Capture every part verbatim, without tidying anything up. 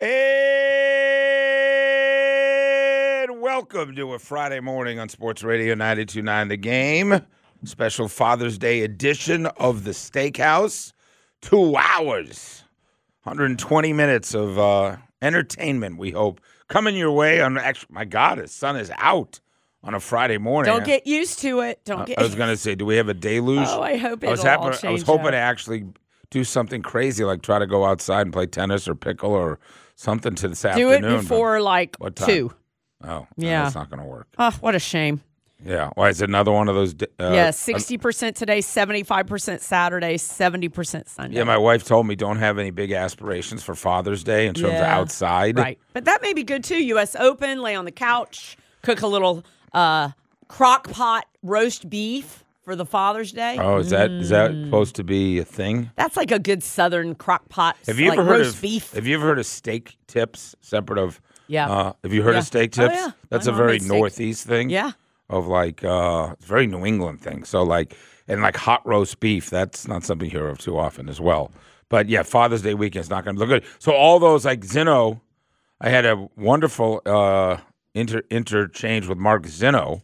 And welcome to a Friday morning on Sports Radio ninety-two point nine The Game. Special Father's Day edition of the Steakhouse. Two hours, one hundred twenty minutes of uh, entertainment, we hope, coming your way. On actually, my God, the sun is out on a Friday morning. Don't get used to it. Don't uh, get. I was going to say, do we have a deluge? Oh, I hope I was, it'll happen- all I was change hoping up. to actually do something crazy, like try to go outside and play tennis or pickle or something to this Do afternoon. it before like What time? two. Oh, no, Yeah. that's not going to work. Oh, what a shame. Yeah. Why is it another one of those? Uh, yeah, sixty percent today, seventy-five percent Saturday, seventy percent Sunday. Yeah, my wife told me don't have any big aspirations for Father's Day in terms of Yeah. outside. Right. But that may be good too. U S Open, lay on the couch, cook a little uh, crock pot roast beef for the Father's Day. Oh, is that is that supposed to be a thing? That's like a good Southern crock pot. Have you like ever heard roast of beef? Have you ever heard of steak tips separate of? Yeah. Uh, have you heard Yeah. of steak Oh, tips? yeah. That's My a mom very made steak. Northeast thing. Yeah. Of like uh, it's a very New England thing. So like and like hot roast beef. That's not something you hear of too often as well. But yeah, Father's Day weekend is not going to look good. So all those like Zinno, I had a wonderful uh, inter- interchange with Mark Zinno,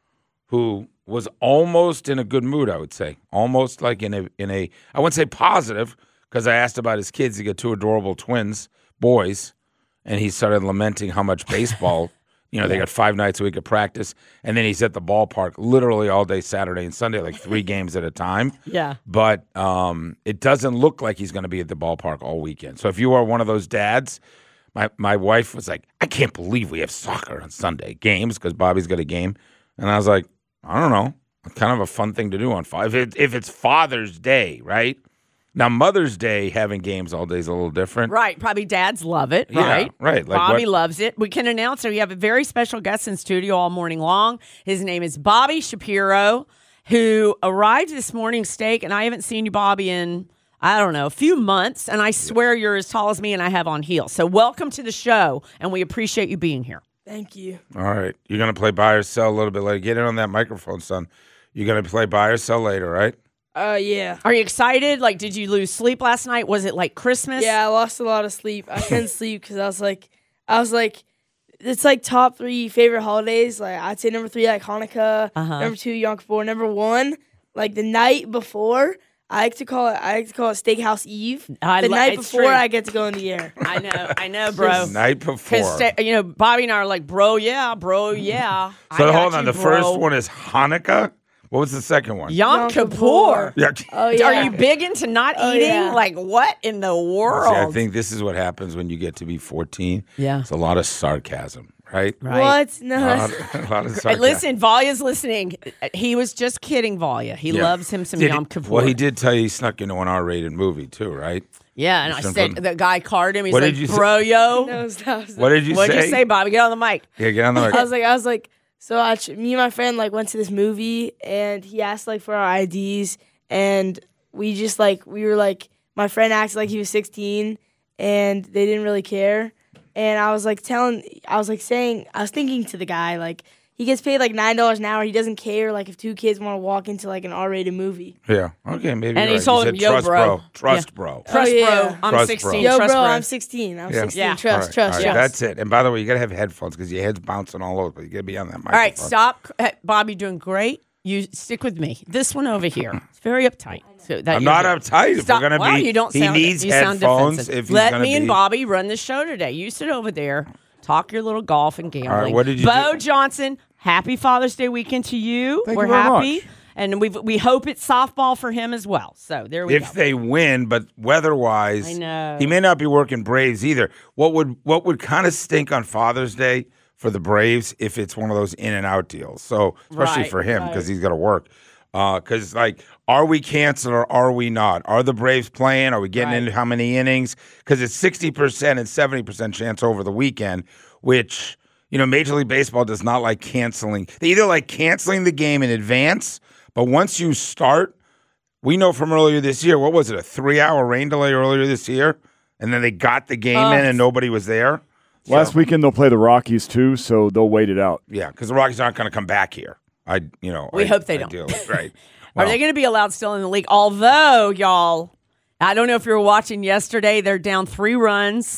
who was almost in a good mood. I would say almost like in a in a I wouldn't say positive because I asked about his kids. He got two adorable twins, boys, and he started lamenting how much baseball. You know, they got five nights a week of practice, and then he's at the ballpark literally all day Saturday and Sunday, like three games at a time. Yeah. But um, it doesn't look like he's going to be at the ballpark all weekend. So if you are one of those dads, my, my wife was like, I can't believe we have soccer on Sunday games because Bobby's got a game. And I was like, I don't know. Kind of a fun thing to do on five. If, it, if it's Father's Day, right? Now, Mother's Day having games all day is a little different. Right. Probably dads love it, Yeah, right? right. Like Bobby what- loves it. We can announce that we have a very special guest in studio all morning long. His name is Bobby Shapiro, who arrived this morning, Steak, and I haven't seen you, Bobby, in, I don't know, a few months, and I swear you're as tall as me and I have on heels. So welcome to the show, and we appreciate you being here. Thank you. All right. You're going to play buy or sell a little bit later. Get in on that microphone, son. You're going to play buy or sell later, right? Uh, yeah. Are you excited? Like, did you lose sleep last night? Was it like Christmas? Yeah, I lost a lot of sleep. I couldn't sleep because I was like, I was like, it's like top three favorite holidays. Like I'd say number three, like Hanukkah. Uh-huh. Number two, Yom Kippur. Number one, like the night before. I like to call it. I like to call it Steakhouse Eve. I the lo- night it's before, true. I get to go in the air. I know, I know, bro. The night before. Because, you know, Bobby and I are like, bro, yeah, bro, yeah. So I got hold on. you, The bro. first one is Hanukkah. What was the second one? Yom Yom Kippur. Kippur. Yeah. Oh yeah. Are you big into not Oh, eating? yeah. Like, what in the world? See, I think this is what happens when you get to be fourteen. Yeah. It's a lot of sarcasm, right? Right. What? No. A lot, that's- a lot of Hey, sarcasm. listen, Valya's listening. He was just kidding, Valya. He Yeah. loves him some Did he- Yom Kippur. Well, he did tell you he snuck into an R-rated movie too, right? Yeah, and I Some said, fun- the guy carded him. He's What like, did you say? bro, yo. no, stop, stop. What did you What'd say? you say, Bobby? Get on the mic. Yeah, get on the mic. I was like, I was like, so I, me and my friend like went to this movie, and he asked like for our I Ds, and we just like we were like, my friend acted like he was sixteen, and they didn't really care, and I was like telling, I was like saying, I was thinking to the guy like. He gets paid like nine dollars an hour. He doesn't care like if two kids want to walk into like an R-rated movie. Yeah. Okay, maybe. And you're he right. told You him, said "Yo, trust bro." Trust Yeah. bro. Trust, Oh, yeah. bro. I'm Trust, sixteen. bro. Yo, Trust, bro, bro. I'm sixteen. I'm Yeah. sixteen. Yeah. Trust, All right, trust, all right, trust. That's it. And by the way, you got to have headphones because your head's bouncing all over. You got to be on that microphone. All right, stop. Uh, Bobby, doing great. You stick with me. This one over here. It's very uptight. So that I'm you're not good. uptight. If Stop. we're gonna Well, be, you don't he sound, needs you sound headphones. defensive. If he's Let gonna me and be- Bobby run the show today. You sit over there, talk your little golf and gambling. what did you Bo do? Johnson, happy Father's Day weekend to you. Thank We're you very happy. much. And we we hope it's softball for him as well. So there we If go. they win, but weather-wise, I know. he may not be working Braves either. What would what would kind of stink on Father's Day for the Braves if it's one of those in and out deals? So especially Right, for him right. because he's got to work. Because like, are we canceled or are we not? Are the Braves playing? Are we getting Right. into how many innings? Because it's sixty percent and seventy percent chance over the weekend, which you know Major League Baseball does not like canceling. They either like canceling the game in advance, but once you start. We know from earlier this year, what was it, a three-hour rain delay earlier this year? And then they got the game Oh. in and nobody was there? Last So- weekend they'll play the Rockies too, so they'll wait it out. Yeah, because the Rockies aren't going to come back here. I, you know. We I- hope they don't. ideally, Right. Are Well, they going to be allowed still in the league? Although, y'all, I don't know if you were watching yesterday. They're down three runs.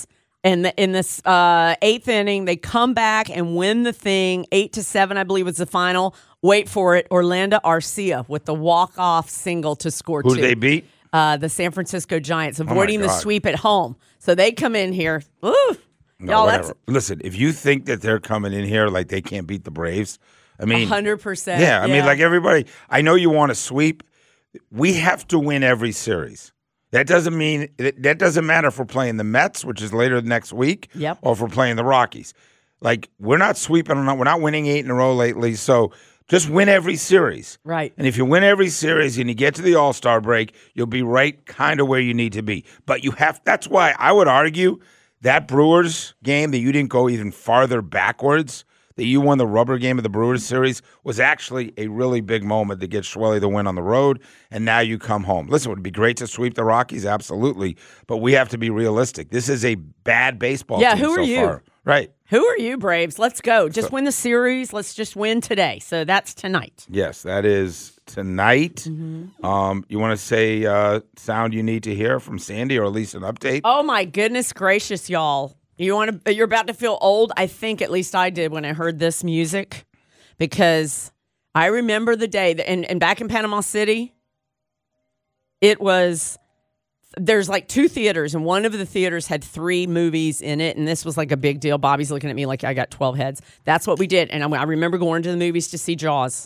And the, in this uh, eighth inning, they come back and win the thing. Eight to seven, I believe, was the final. Wait for it. Orlando Arcia with the walk-off single to score Who two. did they beat? Uh, the San Francisco Giants, avoiding the God. sweep at home. So they come in here. Ooh, No, y'all, whatever. that's Listen, if you think that they're coming in here like they can't beat the Braves, I mean, one hundred percent. yeah, I mean, like everybody, I know you want to sweep. We have to win every series. That doesn't mean that doesn't matter if we're playing the Mets, which is later next week, Yep. or if we're playing the Rockies. Like we're not sweeping, we're not winning eight in a row lately. So just win every series, Right. And if you win every series and you get to the All Star break, you'll be right, kind of where you need to be. But you have. That's why I would argue that Brewers game that you didn't go even farther backwards, that you won the rubber game of the Brewers series, was actually a really big moment to get Schwelly the win on the road, and now you come home. Listen, would it be great to sweep the Rockies? Absolutely, but we have to be realistic. This is a bad baseball Yeah, team who are so you? far. Right. Who are you, Braves? Let's go. Just win the series. Let's just win today. So that's tonight. Yes, that is tonight. Mm-hmm. Um, you want to say uh, sound you need to hear from Sandy, or at least an update? Oh my goodness gracious, y'all! You want to? You're about to feel old. I think at least I did when I heard this music, because I remember the day that, and, and back in Panama City, it was. There's like two theaters, and one of the theaters had three movies in it, and this was like a big deal. Bobby's looking at me like I got twelve heads. That's what we did, and I, I remember going to the movies to see Jaws.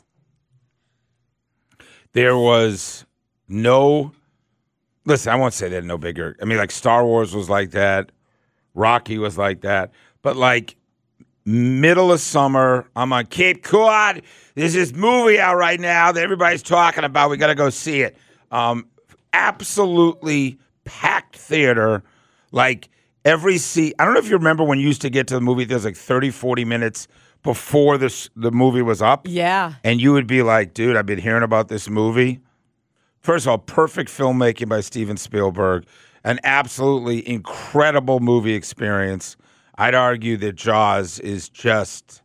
There was no. Listen, I won't say that no bigger. I mean, like Star Wars was like that, Rocky was like that, but like middle of summer, I'm on Cape Cod. There's this movie out right now that everybody's talking about. We got to go see it. Um, absolutely packed theater, like every seat. I don't know if you remember when you used to get to the movie theaters like thirty, forty minutes before this the movie was up. Yeah. And you would be like, dude, I've been hearing about this movie. First of all, perfect filmmaking by Steven Spielberg. An absolutely incredible movie experience. I'd argue that Jaws is just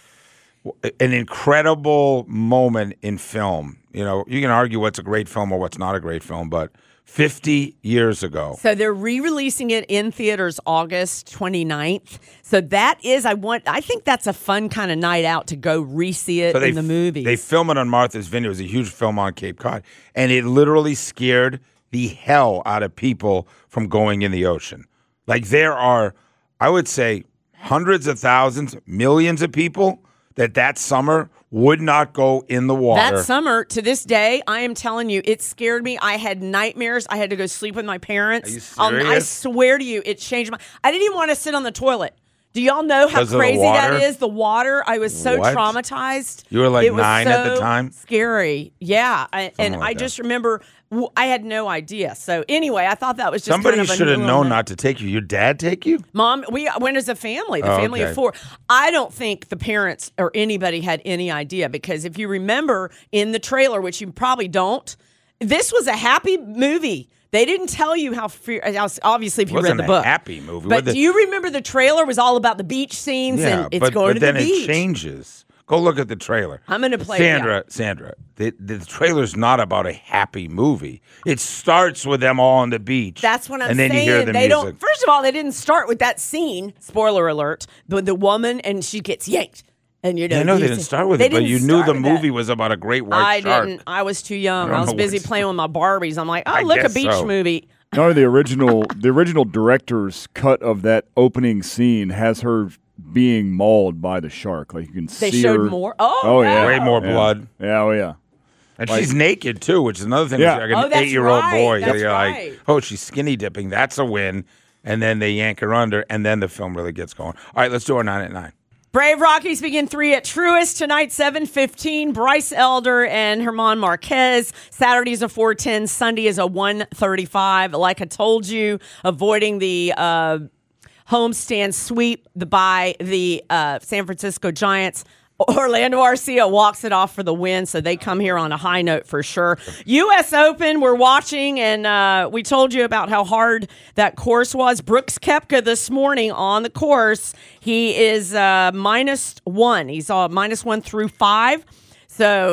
an incredible moment in film. You know, you can argue what's a great film or what's not a great film, but fifty years ago. So they're re-releasing it in theaters August twenty-ninth. So that is, I want, I think that's a fun kind of night out to go re-see it So they, in the movies. They film it on Martha's Vineyard. It was a huge film on Cape Cod. And it literally scared the hell out of people from going in the ocean. Like there are, I would say, hundreds of thousands, millions of people that that summer would not go in the water. That summer, to this day, I am telling you, it scared me. I had nightmares. I had to go sleep with my parents. Are you Um, I serious? swear to you, it changed my. I didn't even want to sit on the toilet. Do y'all know how 'Cause of the crazy that water? is? The water. I was so What? traumatized. You were like It was nine at the so time? Scary. Yeah. I, and like I that. just remember w- I had no idea. So anyway, I thought that was just Somebody kind of a should have new known little- not to take you. Your dad take you? Mom, we went as a family, the Oh, family okay. of four. I don't think the parents or anybody had any idea, because if you remember in the trailer, which you probably don't, this was a happy movie. They didn't tell you how, fear, how obviously, if you Wasn't read the a book. happy movie. But What the- do you remember the trailer was all about the beach scenes Yeah, and it's but, going but to then the beach? it changes. Go look at the trailer. I'm gonna play it, Sandra. Sandra, the, the trailer's not about a happy movie. It starts with them all on the beach. That's what I'm and then saying. you hear the they music. don't. First of all, they didn't start with that scene. Spoiler alert: the the woman and she gets yanked, and you know. I know they you didn't see- start with they it, but didn't you knew start the with that. movie was about a great white I shark. didn't. I was too young. I I, don't was know busy what's- playing with my Barbies. I'm like, oh, I look, a guess beach so. movie. No, the original the original director's cut of that opening scene has her being mauled by the shark. Like you can They see showed her. more. Oh, Oh yeah, Way more Yeah. blood. Yeah, oh yeah. And Like- she's naked too, which is another thing. Yeah. Like Oh, an that's eight-year-old right. boy. That's You're right. like, oh, she's skinny dipping. That's a win. And then they yank her under, and then the film really gets going. All right, let's do our nine at nine. Brave Rockies begin three at Truist tonight, seven fifteen. Bryce Elder and Herman Marquez. Saturday is a four ten. Sunday is a one thirty-five. Like I told you, avoiding the uh, homestand sweep the, by the uh, San Francisco Giants. Orlando Arcia walks it off for the win, so they come here on a high note for sure. U S Open, we're watching, and uh, we told you about how hard that course was. Brooks Koepka this morning on the course, he is uh, minus one. He's uh, minus one through five, so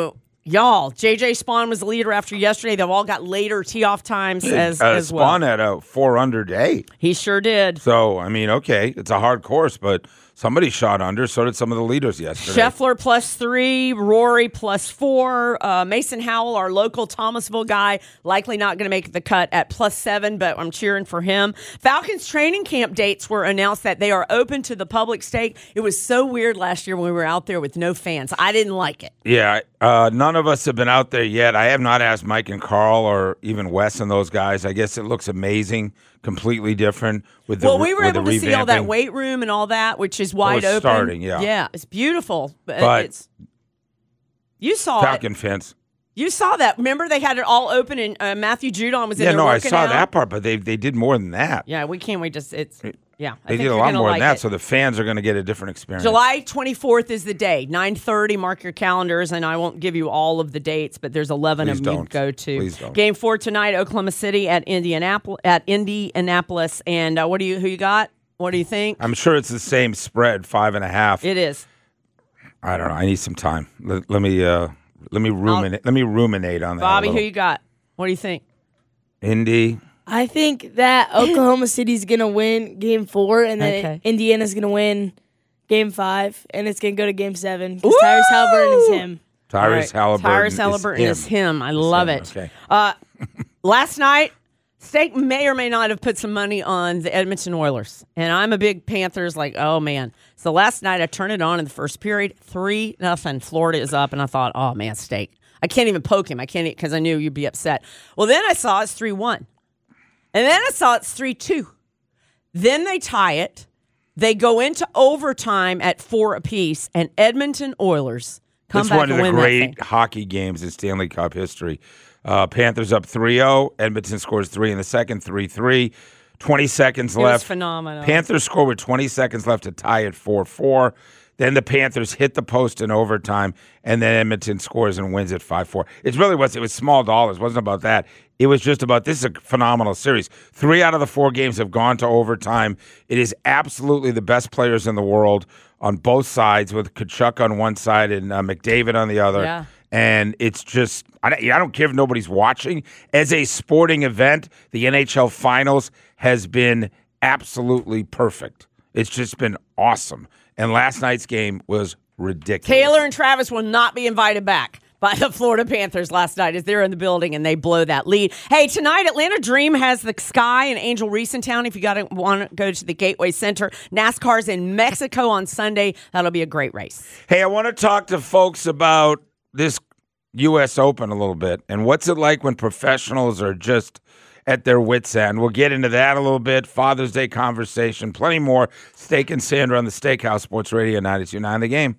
Y'all, J J Spawn was the leader after yesterday. They've all got later tee-off times as, uh, as well. Spawn had a four under day. He sure did. So, I mean, okay, it's a hard course, but somebody shot under. So did some of the leaders yesterday. Scheffler plus three, Rory plus four, uh, Mason Howell, our local Thomasville guy, likely not going to make the cut at plus seven, but I'm cheering for him. Falcons training camp dates were announced that they are open to the public stake. It was so weird last year when we were out there with no fans. I didn't like it. Yeah, uh, none of us have been out there yet. I have not asked Mike and Carl or even Wes and those guys. I guess it looks amazing, completely different with the Well, we were with able the to see all that revamping. weight room and all that, which is wide it's open. starting, yeah. Yeah, it's beautiful. But, But- it's you saw Falcon it. fence. You saw that. Remember they had it all open and uh, Matthew Judon was in Yeah, there no, I working saw out? that part, but they they did more than that. Yeah, we can't wait to. It's yeah. I They think did a you're lot gonna more like than that, it. so the fans are going to get a different experience. July twenty-fourth is the day, nine thirty. Mark your calendars, and I won't give you all of the dates, but there's eleven Please of them you don't. can go to. Please don't. Game four tonight, Oklahoma City at Indianapolis. At Indianapolis, and uh, what do you? Who you got? What do you think? I'm sure it's the same spread, five and a half. It is. I don't know. I need some time. Let, let me uh, let me ruminate. Let me ruminate on that. a Bobby, who little. you got? What do you think? Indy. I think that Oklahoma City's going to win game four, and then Okay. Indiana's going to win game five, and it's going to go to game seven. Because Tyrese Halliburton is him. Tyrese All right. Halliburton. Tyrese is Halliburton him. is him. I love him, it. okay. Uh, last night, Steak may or may not have put some money on the Edmonton Oilers. And I'm a big Panthers, like, oh, man. So last night, I turned it on in the first period, three nothing. Florida is up, and I thought, oh, man, Steak. I can't even poke him. I can't because I knew you'd be upset. Well, then I saw it's three one. And then I saw it's three two. Then they tie it. They go into overtime at four apiece, and Edmonton Oilers come It's back one of and the win that great thing. hockey games in Stanley Cup history. Uh, Panthers up three oh. Edmonton scores three in the second, three three. twenty seconds It was left. phenomenal. Panthers score with twenty seconds left to tie it four four. Then the Panthers hit the post in overtime, and then Edmonton scores and wins it five four. It really was. It was small dollars. It wasn't about that. It was just about this is a phenomenal series. Three out of the four games have gone to overtime. It is absolutely the best players in the world on both sides, with Kachuk on one side and uh, McDavid on the other. Yeah. And it's just, I don't, I don't care if nobody's watching. As a sporting event, the N H L Finals has been absolutely perfect. It's just been awesome. And last night's game was ridiculous. Taylor and Travis will not be invited back by the Florida Panthers last night as they're in the building and they blow that lead. Hey, tonight Atlanta Dream has the Sky and Angel Reese in town. If you got to want to go to the Gateway Center, NASCAR's in Mexico on Sunday. That'll be a great race. Hey, I want to talk to folks about this U S Open a little bit. And what's it like when professionals are just at their wits' end? We'll get into that a little bit. Father's Day conversation, plenty more. Steak and Sandra on the Steakhouse Sports Radio ninety-two point nine The Game.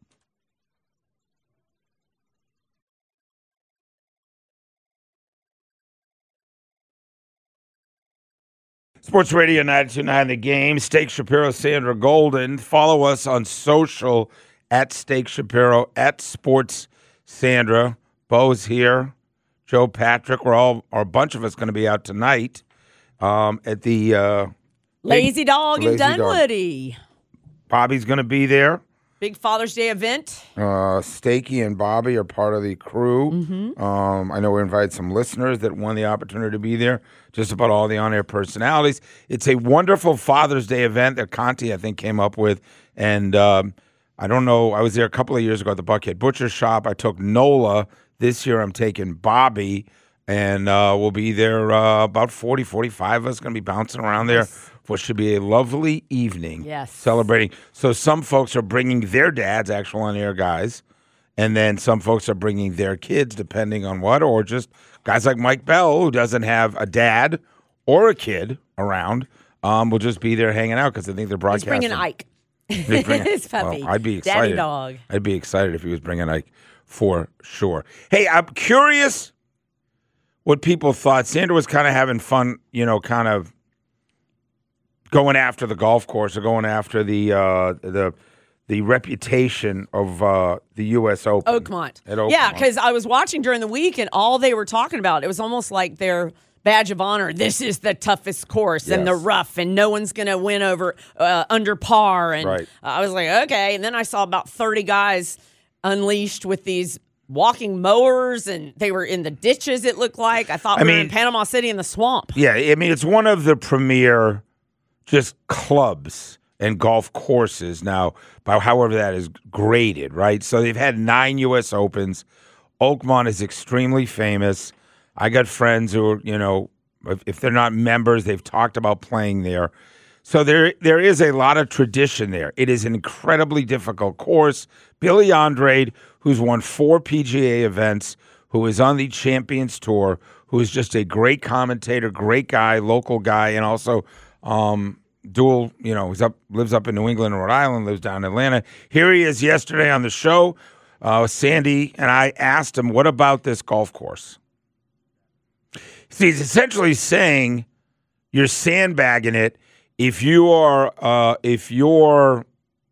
Sports Radio ninety-two point nine The Game. Steak Shapiro, Sandra Golden. Follow us on social at Steak Shapiro, at Sports Sandra. Bo's here. Joe Patrick. We're all, or a bunch of us, going to be out tonight um, at the uh, Lazy Dog in Lazy Dog. Dunwoody. Bobby's going to be there. Big Father's Day event. Uh, Stakey and Bobby are part of the crew. Mm-hmm. Um, I know we invited some listeners that won the opportunity to be there. Just about all the on-air personalities. It's a wonderful Father's Day event that Conti, I think, came up with. And um, I don't know. I was there a couple of years ago at the Buckhead Butcher Shop. I took Nola. This year I'm taking Bobby. And uh, we'll be there uh, about forty, forty-five of us going to be bouncing around there. What should be a lovely evening. Yes. Celebrating. So some folks are bringing their dads, actual on-air guys, and then some folks are bringing their kids, depending on what, or just guys like Mike Bell, who doesn't have a dad or a kid around, um, will just be there hanging out because I think they're He's broadcasting. bringing Ike. He's bringing- His puppy. Well, I'd be Daddy excited. dog. I'd be excited if he was bringing Ike for sure. Hey, I'm curious what people thought. Sandra was kind of having fun, you know, kind of going after the golf course or going after the uh, the the reputation of uh, the U S Open. Oakmont. At Oakmont. Yeah, because I was watching during the week and all they were talking about, it was almost like their badge of honor. This is the toughest course and the Yes. rough, and no one's going to win over uh, under par. And Right. I was like, okay. And then I saw about thirty guys unleashed with these walking mowers, and they were in the ditches, it looked like. I thought I we mean, were in Panama City in the swamp. Yeah, I mean, it's one of the premier just clubs and golf courses now, by however that is graded, right? So they've had nine U S Opens. Oakmont is extremely famous. I got friends who are, you know, if, if they're not members, they've talked about playing there. So there, there is a lot of tradition there. It is an incredibly difficult course. Billy Andrade, who's won four P G A events, who is on the Champions Tour, who is just a great commentator, great guy, local guy, and also um, dual, you know, he's up, lives up in New England and Rhode Island, lives down in Atlanta. Here he is yesterday on the show. Uh, Sandy and I asked him, what about this golf course? See, he's essentially saying you're sandbagging it. If you are, uh, if your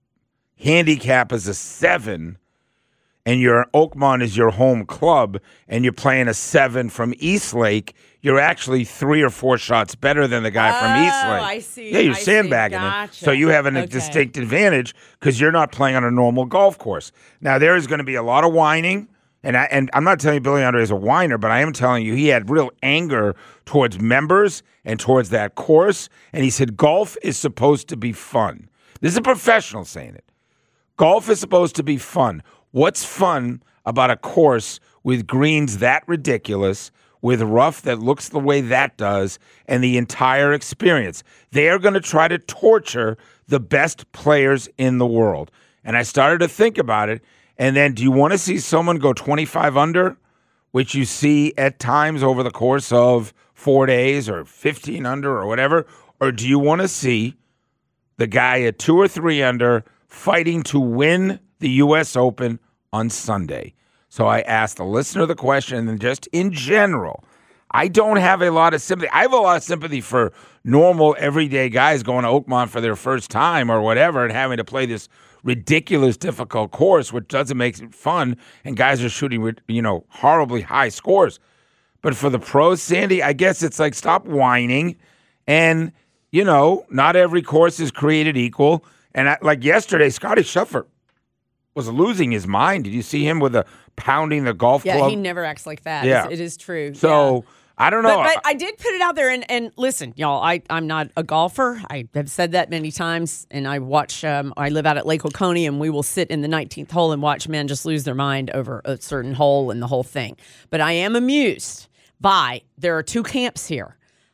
handicap is a seven, and your Oakmont is your home club, and you're playing a seven from Eastlake, you're actually three or four shots better than the guy Oh, from Eastlake. I see. Yeah, you're I see. sandbagging it, Gotcha. so you have an, a Okay. distinct advantage because you're not playing on a normal golf course. Now there is going to be a lot of whining. And, I, and I'm not telling you Billy Andre is a whiner, but I am telling you he had real anger towards members and towards that course. And he said golf is supposed to be fun. This is a professional saying it. Golf is supposed to be fun. What's fun about a course with greens that ridiculous, with rough that looks the way that does, and the entire experience? They are going to try to torture the best players in the world. And I started to think about it. And then do you want to see someone go twenty-five under, which you see at times over the course of four days or fifteen under or whatever? Or do you want to see the guy at two or three under fighting to win the U S Open on Sunday? So I asked the listener the question, and just in general, I don't have a lot of sympathy. I have a lot of sympathy for normal, everyday guys going to Oakmont for their first time or whatever and having to play this ridiculous, difficult course, which doesn't make it fun, and guys are shooting, you know, horribly high scores. But for the pros, Sandy, I guess it's like stop whining, and, you know, not every course is created equal. And I, like yesterday, Scotty Scheffler was losing his mind. Did you see him with a pounding the golf Yeah, club? he never acts like that. Yeah. It's, it is true. So yeah. I don't know. But, but I did put it out there, and, and listen, y'all, I, I'm not a golfer. I have said that many times, and I watch, um, I live out at Lake Oconee, and we will sit in the nineteenth hole and watch men just lose their mind over a certain hole and the whole thing. But I am amused by, there are two camps here.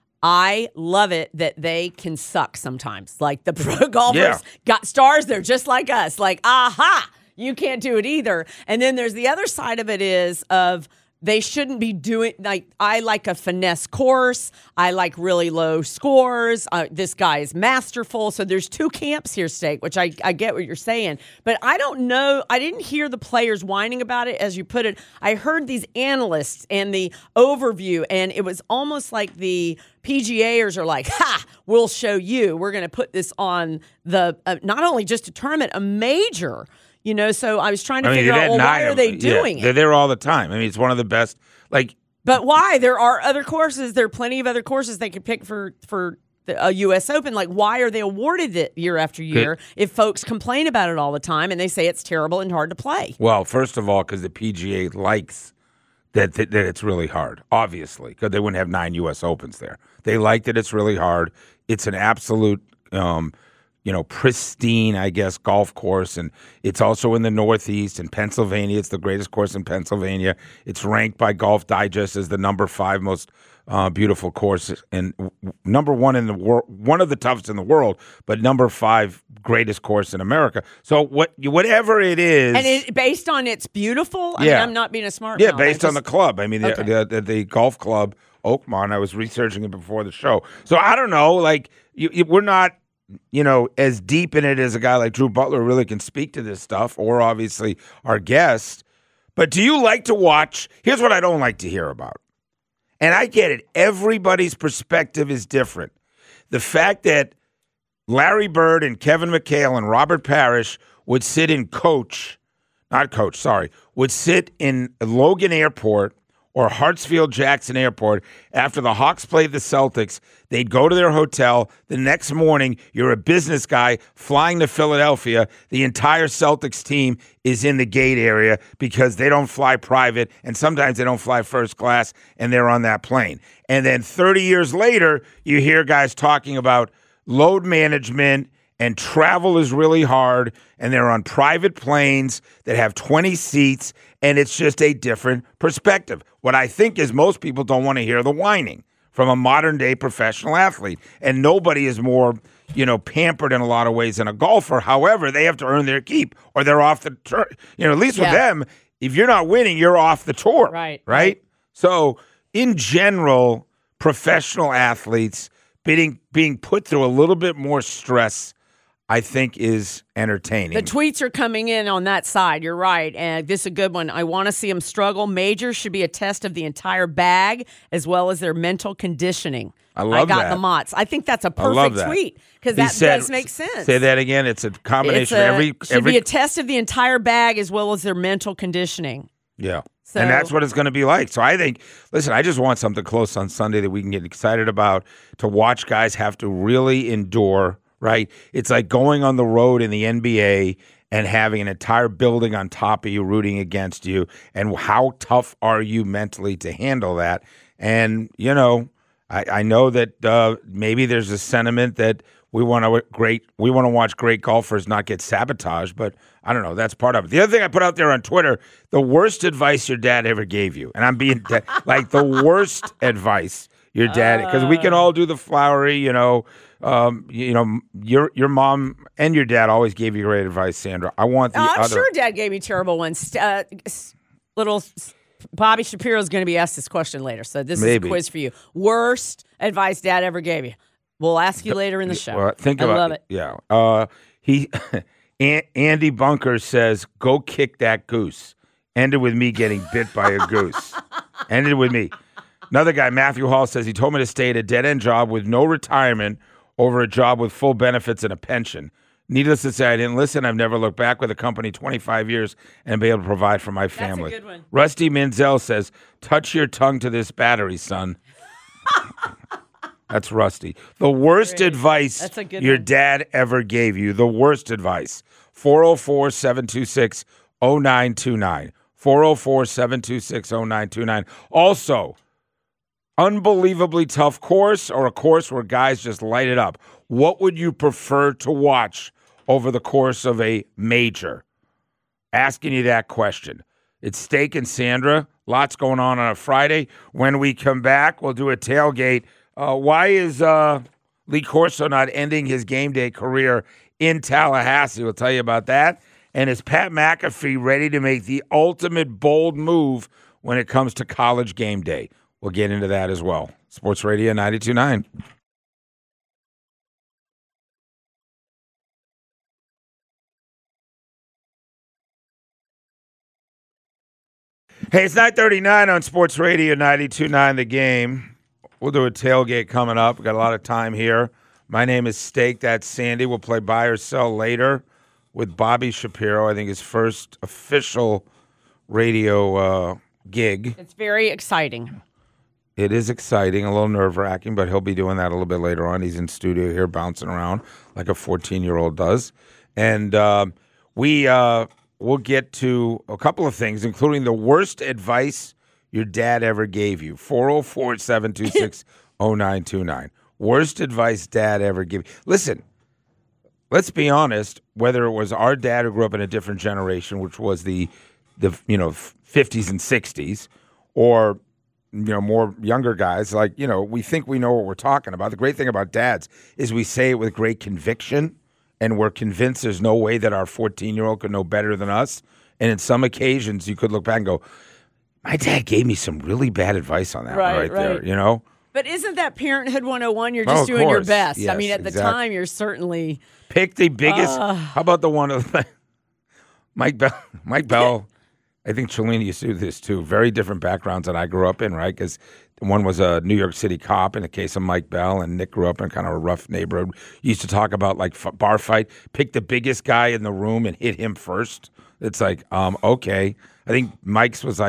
I love it that they can suck sometimes. Like the pro golfers Yeah. got stars, they're just like us. Like, aha, you can't do it either. And then there's the other side of it is of, they shouldn't be doing, like, I like a finesse course. I like really low scores. Uh, this guy is masterful. So there's two camps here, Steak, which I, I get what you're saying. But I don't know. I didn't hear the players whining about it, as you put it. I heard these analysts and the overview, and it was almost like the P G Aers are like, ha, we'll show you. We're going to put this on the, uh, not only just a tournament, a major. You know, so I was trying to I mean, figure they've out, had well, nine why are of they them. Yeah, doing They're it? there all the time. I mean, it's one of the best. Like, But why? There are other courses. There are plenty of other courses they could pick for for the, a U S Open. Like, why are they awarded it year after year if folks complain about it all the time and they say it's terrible and hard to play? well, first of all, because the P G A likes that, that that it's really hard, obviously, because they wouldn't have nine U S Opens there. They like that it's really hard. It's an absolute, um, you know, pristine, I guess, golf course, and it's also in the Northeast in Pennsylvania. It's the greatest course in Pennsylvania. It's ranked by Golf Digest as the number five most uh, beautiful course and w- number one in the world, one of the toughest in the world, but number five greatest course in America. So what, whatever it is, And it, based on it's beautiful. I Yeah. mean, I'm not being a smart. yeah, mouth. I based on the just- club. I mean, the, Okay. the, the the golf club Oakmont. I was researching it before the show, so I don't know. Like, you, you, we're not, you know, as deep in it as a guy like Drew Butler really can speak to this stuff, or obviously our guest. But do you like to watch? Here's what I don't like to hear about, and I get it. Everybody's perspective is different. The fact that Larry Bird and Kevin McHale and Robert Parrish would sit in coach, not coach, sorry, would sit in Logan Airport or Hartsfield-Jackson Airport, after the Hawks played the Celtics, they'd go to their hotel. The next morning, you're a business guy flying to Philadelphia. The entire Celtics team is in the gate area because they don't fly private, and sometimes they don't fly first class, and they're on that plane. And then thirty years later, you hear guys talking about load management, and travel is really hard, and they're on private planes that have twenty seats, and it's just a different perspective. What I think is most people don't want to hear the whining from a modern-day professional athlete, and nobody is more, you know, pampered in a lot of ways than a golfer. However, they have to earn their keep, or they're off the tour. You know, at least Yeah. with them, if you're not winning, you're off the tour. Right. Right? So, in general, professional athletes being, being put through a little bit more stress, I think, is entertaining. The tweets are coming in on that side. You're right. And this is a good one. I want to see them struggle. Majors should be a test of the entire bag as well as their mental conditioning. I love I got that. the Mott's. I think that's a I love perfect that. tweet because He that said- does make sense. Say that again. It's a It's combination a, of every should every be a test of the entire bag as well as their mental conditioning. yeah. So- and that's what it's going to be like. So I think, listen, I just want something close on Sunday that we can get excited about, to watch guys have to really endure, right? It's like going on the road in the N B A and having an entire building on top of you rooting against you. And how tough are you mentally to handle that? And, you know, I, I know that uh, maybe there's a sentiment that we want to great we want to watch great golfers not get sabotaged, but I don't know. That's part of it. The other thing I put out there on Twitter: the worst advice your dad ever gave you, and I'm being de- like the worst advice your dad, because we can all do the flowery, you know. Um, you know, your your mom and your dad always gave you great advice, Sandra. I want the Oh, I'm other. sure Dad gave me terrible ones. Uh, s- little s- Bobby Shapiro is going to be asked this question later, so this Maybe. is a quiz for you. Worst advice Dad ever gave you. We'll ask you later in the show. Well, think I about love it. Yeah. Uh, he An- Andy Bunker says, "Go kick that goose." Ended with me getting bit by a goose. Ended with me. Another guy, Matthew Hall, says he told me to stay at a dead end job with no retirement over a job with full benefits and a pension. Needless to say, I didn't listen. I've never looked back with a company twenty-five years and be able to provide for my family. good one. Rusty Menzel says, "Touch your tongue to this battery, son." That's Rusty. The worst advice That's a good your one. dad ever gave you. The worst advice. four oh four, seven two six, oh nine two nine. four oh four, seven two six, oh nine two nine. Also, unbelievably tough course or a course where guys just light it up. What would you prefer to watch over the course of a major? Asking you that question. It's Steak and Sandra. Lots going on on a Friday. When we come back, we'll do a tailgate. Uh, why is uh, Lee Corso not ending his game day career in Tallahassee? We'll tell you about that. And is Pat McAfee ready to make the ultimate bold move when it comes to college game day? We'll get into that as well. Sports Radio ninety-two point nine. Hey, it's nine thirty-nine on Sports Radio ninety-two point nine The Game. We'll do a tailgate coming up. We've got a lot of time here. My name is Steak. That's Sandy. We'll play Buy or Sell later with Bobby Shapiro. I think his first official radio uh, gig. It's very exciting. It is exciting, a little nerve-wracking, but he'll be doing that a little bit later on. He's in studio here bouncing around like a fourteen-year-old does. And uh, we uh, will get to a couple of things, including the worst advice your dad ever gave you. four oh four, seven two six, oh nine two nine. Worst advice dad ever gave you. Listen, let's be honest, whether it was our dad who grew up in a different generation, which was the, the you know, fifties and sixties, or you know, more younger guys, like, you know, we think we know what we're talking about. The great thing about dads is we say it with great conviction, and we're convinced there's no way that our fourteen-year-old could know better than us. And in some occasions, you could look back and go, my dad gave me some really bad advice on that Right, one right, there, right. you know? But isn't that Parenthood one oh one? You're Oh, just of doing your course. best. I Yes, mean, at the exactly. time, you're certainly. Pick the biggest. How about the one of Mike Bell? Mike Bell. I think Chelina used to do this too. Very different backgrounds that I grew up in, right? Because one was a New York City cop in the case of Mike Bell, and Nick grew up in kind of a rough neighborhood. Used to talk about like f- bar fight. Pick the biggest guy in the room and hit him first. It's like, um, okay. I think Mike's was like,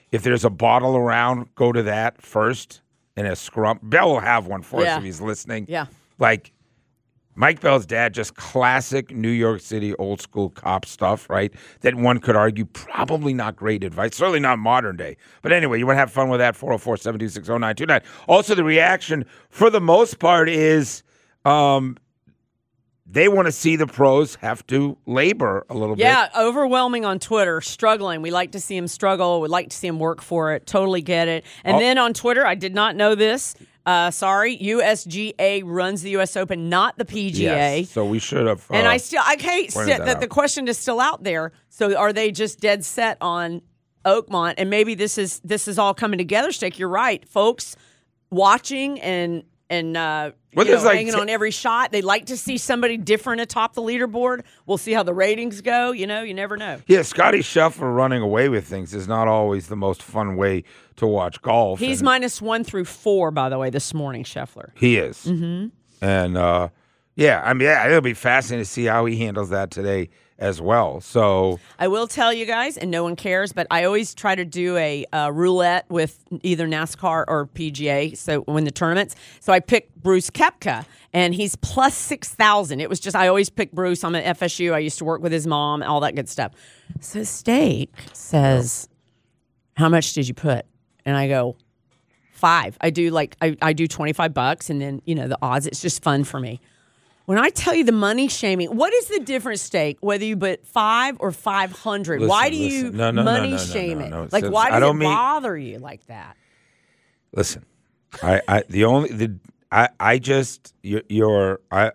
if there's a bottle around, go to that first in a scrum. Bell will have one for Yeah. us if he's listening. Yeah. Like Mike Bell's dad, just classic New York City old school cop stuff, right? That one could argue probably not great advice, certainly not modern day. But anyway, you want to have fun with that, four oh four, seven two six, oh nine two nine. Also, the reaction, for the most part, is um, they want to see the pros have to labor a little bit. Yeah, overwhelming on Twitter, struggling. We like to see him struggle. We like to see him work for it. Totally get it. And Oh. then on Twitter, I did not know this. Uh, sorry, U S G A runs the U S Open, not the P G A. Yes, so we should have. And uh, I still, I hate pointed that, that the out. question is still out there. So are they just dead set on Oakmont? And maybe this is this is all coming together. Stick, you're right, folks. Watching and and uh, Well, you know, there's like hanging t- on every shot. They like to see somebody different atop the leaderboard. We'll see how the ratings go. You know, you never know. Yeah, Scotty Scheffler running away with things is not always the most fun way to watch golf. He's and minus one through four, by the way, this morning, Scheffler. He is. Mm-hmm. And, uh, yeah, I mean, yeah, it'll be fascinating to see how he handles that today as well. So, I will tell you guys, and no one cares, but I always try to do a uh, roulette with either NASCAR or P G A. So when the tournaments, so I picked Bruce Koepka, and he's plus six thousand. It was just I always pick Bruce. I'm at F S U. I used to work with his mom, all that good stuff. So Steak says, "How much did you put?" And I go, five. I do like I, I do twenty five bucks, and then you know the odds. It's just fun for me. When I tell you the money shaming, what is the difference, Steak, whether you put five or five hundred? Listen, Why do you listen. No, no, no, money no, no, shame no, it? no. It Like, says- why I does don't it mean- bother you like that? listen, I, I, the only, the, I, I just, you're, you're, I,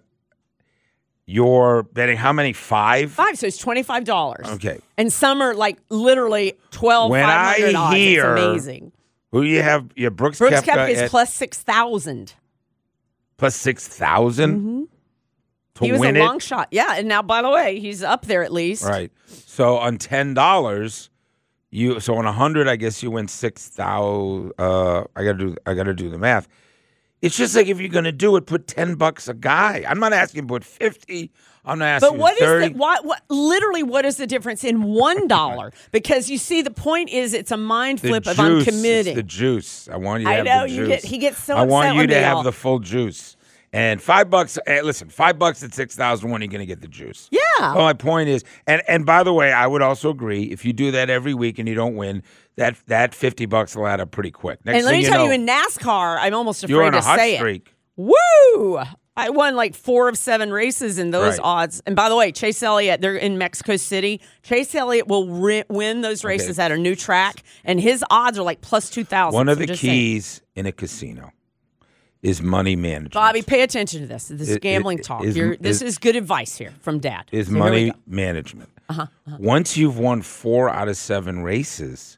you're betting how many? Five? Five, so it's twenty-five dollars. Okay. And some are like literally twelve, When five hundred I odds. hear- It's amazing. Who do you have? You have Brooks, Brooks Koepka Koepka is at plus six thousand. plus six thousand Mm-hmm. to He was a win long it. shot. Yeah, and now, by the way, he's up there at least. Right. So on ten dollars, you so on a hundred, I guess you win six thousand. Uh, I gotta do. I gotta do the math. It's just like if you're gonna do it, put ten bucks a guy. I'm not asking to put fifty. I'm not asking. But what is thirty. the what, what literally what is the difference in one dollar? Because you see, the point is it's a mind The flip of juice, uncommitting. It's the juice. I want you to I have know, the you juice. get- he gets so I want upset you when to they have all- the full juice. And five bucks. eh, listen, five bucks at six thousand one, you're going to get the juice. Yeah. Well, my point is, and and by the way, I would also agree if you do that every week and you don't win, that that fifty bucks will add up pretty quick. Next And let thing me you tell know, you, in NASCAR, I'm almost you're afraid on a to hot say streak. it. Woo! I won like four of seven races in those Right. odds. And by the way, Chase Elliott, they're in Mexico City. Chase Elliott will ri- win those races at a new track, and his odds are like plus two thousand. One of So the just saying. keys in a casino is money management. Bobby, pay attention to this. This is It- gambling it- talk. is- You're, this is- is good advice here from Dad. is So here we money go. management. Uh-huh, uh-huh. Once you've won four out of seven races,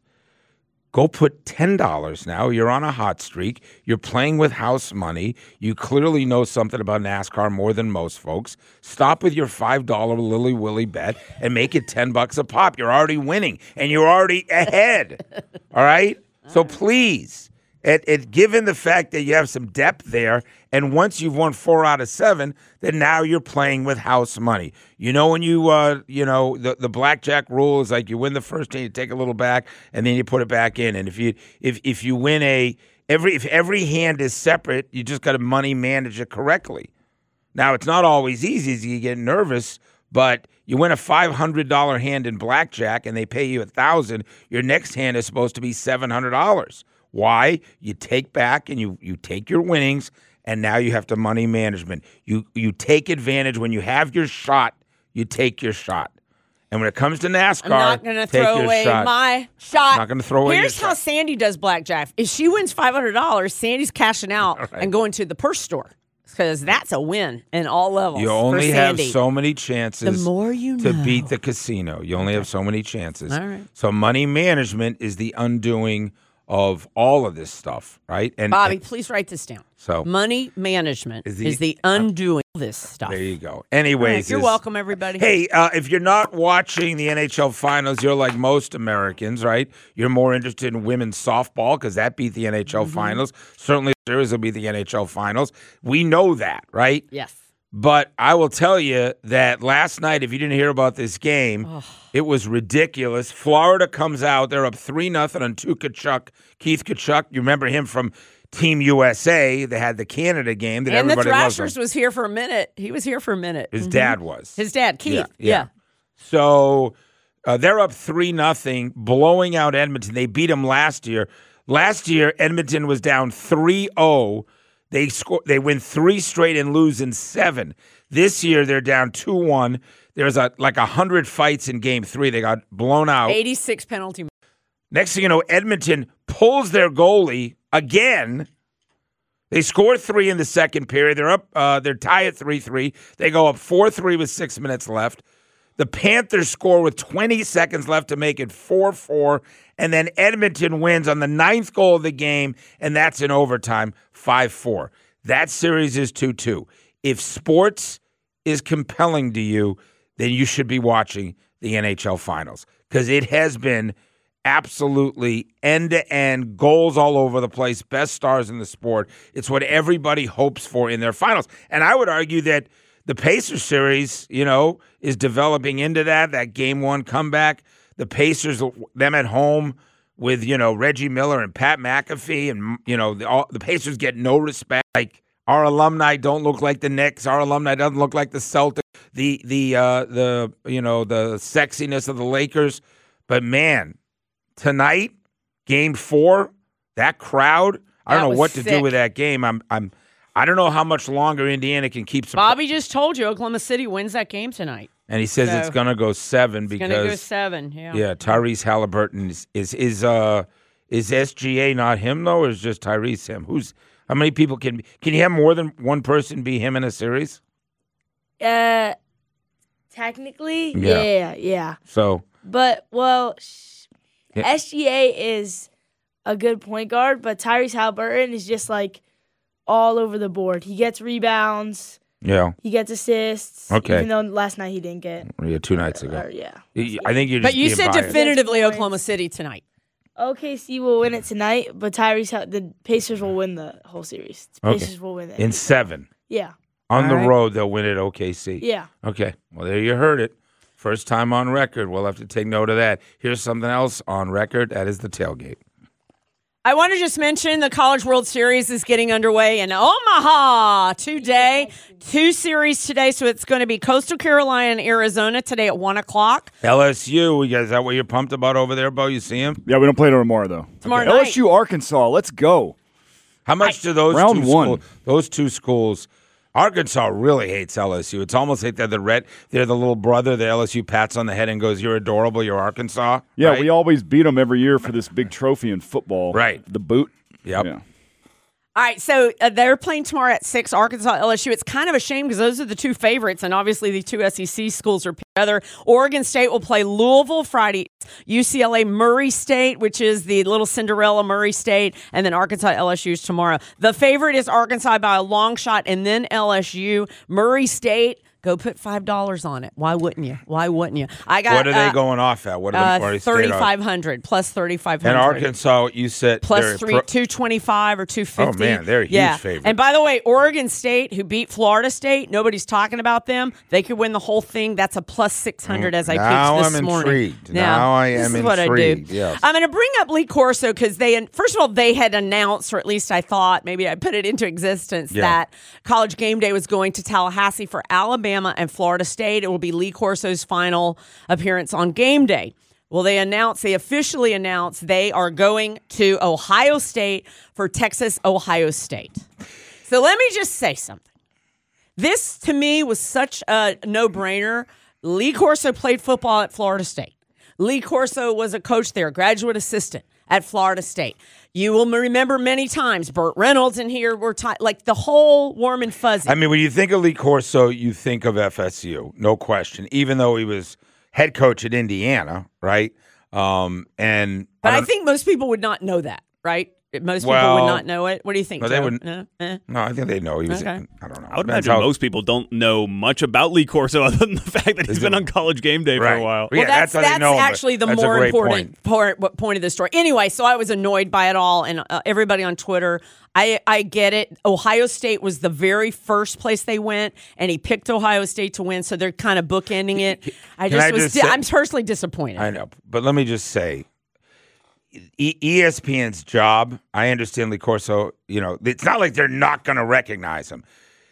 go put ten dollars now. You're on a hot streak. You're playing with house money. You clearly know something about NASCAR more than most folks. Stop with your five dollar Lily Willy bet and make it ten bucks a pop. You're already winning, and you're already ahead. All right? So please, it, it, given the fact that you have some depth there, and once you've won four out of seven, then now you're playing with house money. You know when you, uh, you know, the, the blackjack rule is like you win the first hand, you take a little back, and then you put it back in. And if you if if you win a every if every hand is separate, you just got to money manage it correctly. Now it's not always easy as you get nervous, but you win a five hundred dollar hand in blackjack, and they pay you a thousand. Your next hand is supposed to be seven hundred dollars. Why? You take back and you you take your winnings, and now you have to money management. You you take advantage when you have your shot. You take your shot, and when it comes to NASCAR, I'm not going to take throw your away shot. my shot. Not gonna throw away your Here's how shot. Sandy does blackjack. If she wins five hundred dollars, Sandy's cashing out right. and going to the purse store because that's a win in all levels. You for only have Sandy. so many chances The more you to know. beat the casino. You only have so many chances. All right. So money management is the undoing of all of this stuff, right? And Bobby, and- please write this down. So- money management Is is the- the, undoing of this stuff. there you go. All Anyways, right, you're is- welcome, everybody. Hey, uh, if you're not watching the N H L finals, you're like most Americans, right? You're more interested in women's softball because that beat the N H L Mm-hmm. finals. Certainly, there will be the N H L finals. We know that, right? Yes. But I will tell you that last night, if you didn't hear about this game, Oh. it was ridiculous. Florida comes out. They're up three nothing on two Kachuk, Keith Kachuk. You remember him from Team U S A. They had the Canada game that And the everybody loves. Thrashers him. was here for a minute. He was here for a minute. His Mhm. dad was. His dad, Keith. Yeah, Yeah. yeah. So uh, they're up three nothing, blowing out Edmonton. They beat them last year. Last year, Edmonton was down three oh. They score. They win three straight and lose in seven. This year, they're down two one. There's a like one hundred fights in game three. They got blown out. eighty-six penalty. Next thing you know, Edmonton pulls their goalie again. They score three in the second period. They're up. Uh, they're tied at three three. They go up four three with six minutes left. The Panthers score with twenty seconds left to make it four four. And then Edmonton wins on the ninth goal of the game, and that's in overtime, five four. That series is two two. If sports is compelling to you, then you should be watching the N H L Finals because it has been absolutely end-to-end, goals all over the place, best stars in the sport. It's what everybody hopes for in their finals. And I would argue that the Pacers series, you know, is developing into that, that game one comeback. The Pacers, them at home with, you know, Reggie Miller and Pat McAfee, and, you know, the, all, the Pacers get no respect. Like, our alumni don't look like the Knicks. Our alumni doesn't look like the Celtics. The, the, uh, the you know, the sexiness of the Lakers. But, man, tonight, game four, that crowd, I That don't know was what to do sick. with that game. I'm, I'm, I don't know how much longer Indiana can keep. Support. Bobby just told you Oklahoma City wins that game tonight. And he says So, it's going to go seven It's because going to go seven. Yeah. yeah, Tyrese Halliburton is is is uh is S G A not him though, or is just Tyrese him? Who's how many people can can you have more than one person be him in a series? Uh, technically, Yeah. yeah, yeah. So But well, sh- Yeah. S G A is a good point guard, but Tyrese Halliburton is just like all over the board. He gets rebounds, yeah, he gets assists. Okay. Even though last night he didn't get. yeah, two nights ago. Or, yeah. I think you're just But you being said biased. definitively That's Oklahoma points. City tonight. O K C will win it tonight, but Tyrese, Hall- the Pacers will win the whole series. The Okay. Pacers will win it. in seven yeah, on All the right. road. They'll win at O K C. yeah. Okay, well there you heard it. First time on record. We'll have to take note of that. Here's something else on record. That is the tailgate. I want to just mention the College World Series is getting underway in Omaha today. Two series today, so it's going to be Coastal Carolina and Arizona today at one o'clock. L S U, you guys, is that what you're pumped about over there, Bo? You see him? Yeah, we don't play it tomorrow though. Tomorrow Okay. night. L S U, Arkansas. Let's go. How much do those Round two one. schools, those two schools? Arkansas really hates L S U. It's almost like they're the red. They're the little brother that L S U pats on the head and goes, "You're adorable. You're Arkansas." Yeah, right? we always beat them every year for this big trophy in football. Right. The boot. Yep. Yeah. All right, so uh, they're playing tomorrow at six, Arkansas, L S U. It's kind of a shame because those are the two favorites, and obviously the two S E C schools are together. Oregon State will play Louisville Friday, U C L A Murray State, which is the little Cinderella Murray State, and then Arkansas L S U's tomorrow. The favorite is Arkansas by a long shot, and then L S U. Murray State, go put five dollars on it. Why wouldn't you? Why wouldn't you? I got What are they uh, going off at? What are uh, the Murray State on? thirty-five hundred plus thirty-five hundred. And Arkansas, you said Plus they're three, pro- two twenty-five or two fifty. Oh, man, they're a huge yeah. favorite. And by the way, Oregon State, who beat Florida State, nobody's talking about them. They could win the whole thing. That's a plus six hundred as I Now peeked this I'm morning. intrigued. Now I this am is what intrigued, I do. yes. I'm going to bring up Lee Corso because they, first of all, they had announced, or at least I thought, maybe I put it into existence, Yeah. that College Game Day was going to Tallahassee for Alabama and Florida State. It will be Lee Corso's final appearance on Game Day. Well, they announced, they officially announced they are going to Ohio State for Texas, Ohio State. So let me just say something. This, to me, was such a no-brainer. Lee Corso played football at Florida State. Lee Corso was a coach there, graduate assistant at Florida State. You will remember many times Burt Reynolds in here were t- like the whole warm and fuzzy. I mean, when you think of Lee Corso, you think of F S U, no question. Even though he was head coach at Indiana, right? Um, and but I, don't- think most people would not know that, right? most people Well, would not know it. What do you think, no, Joe? they wouldn't. No? Eh? No, I think they know he was. Okay. I don't know. I would Depends imagine how- most people don't know much about Lee Corso other than the fact that he's Is been it- on College Game Day for Right. a while. Yeah, Well, that's that's how they know him, but actually the that's a more great important point. part, point of the story. Anyway, so I was annoyed by it all, and uh, everybody on Twitter. I I get it. Ohio State was the very first place they went, and he picked Ohio State to win, so they're kind of bookending it. I Can just I was. just di- say- I'm personally disappointed. I know, but let me just say, e- ESPN's job. I understand Lee Corso. You know, it's not like they're not going to recognize him.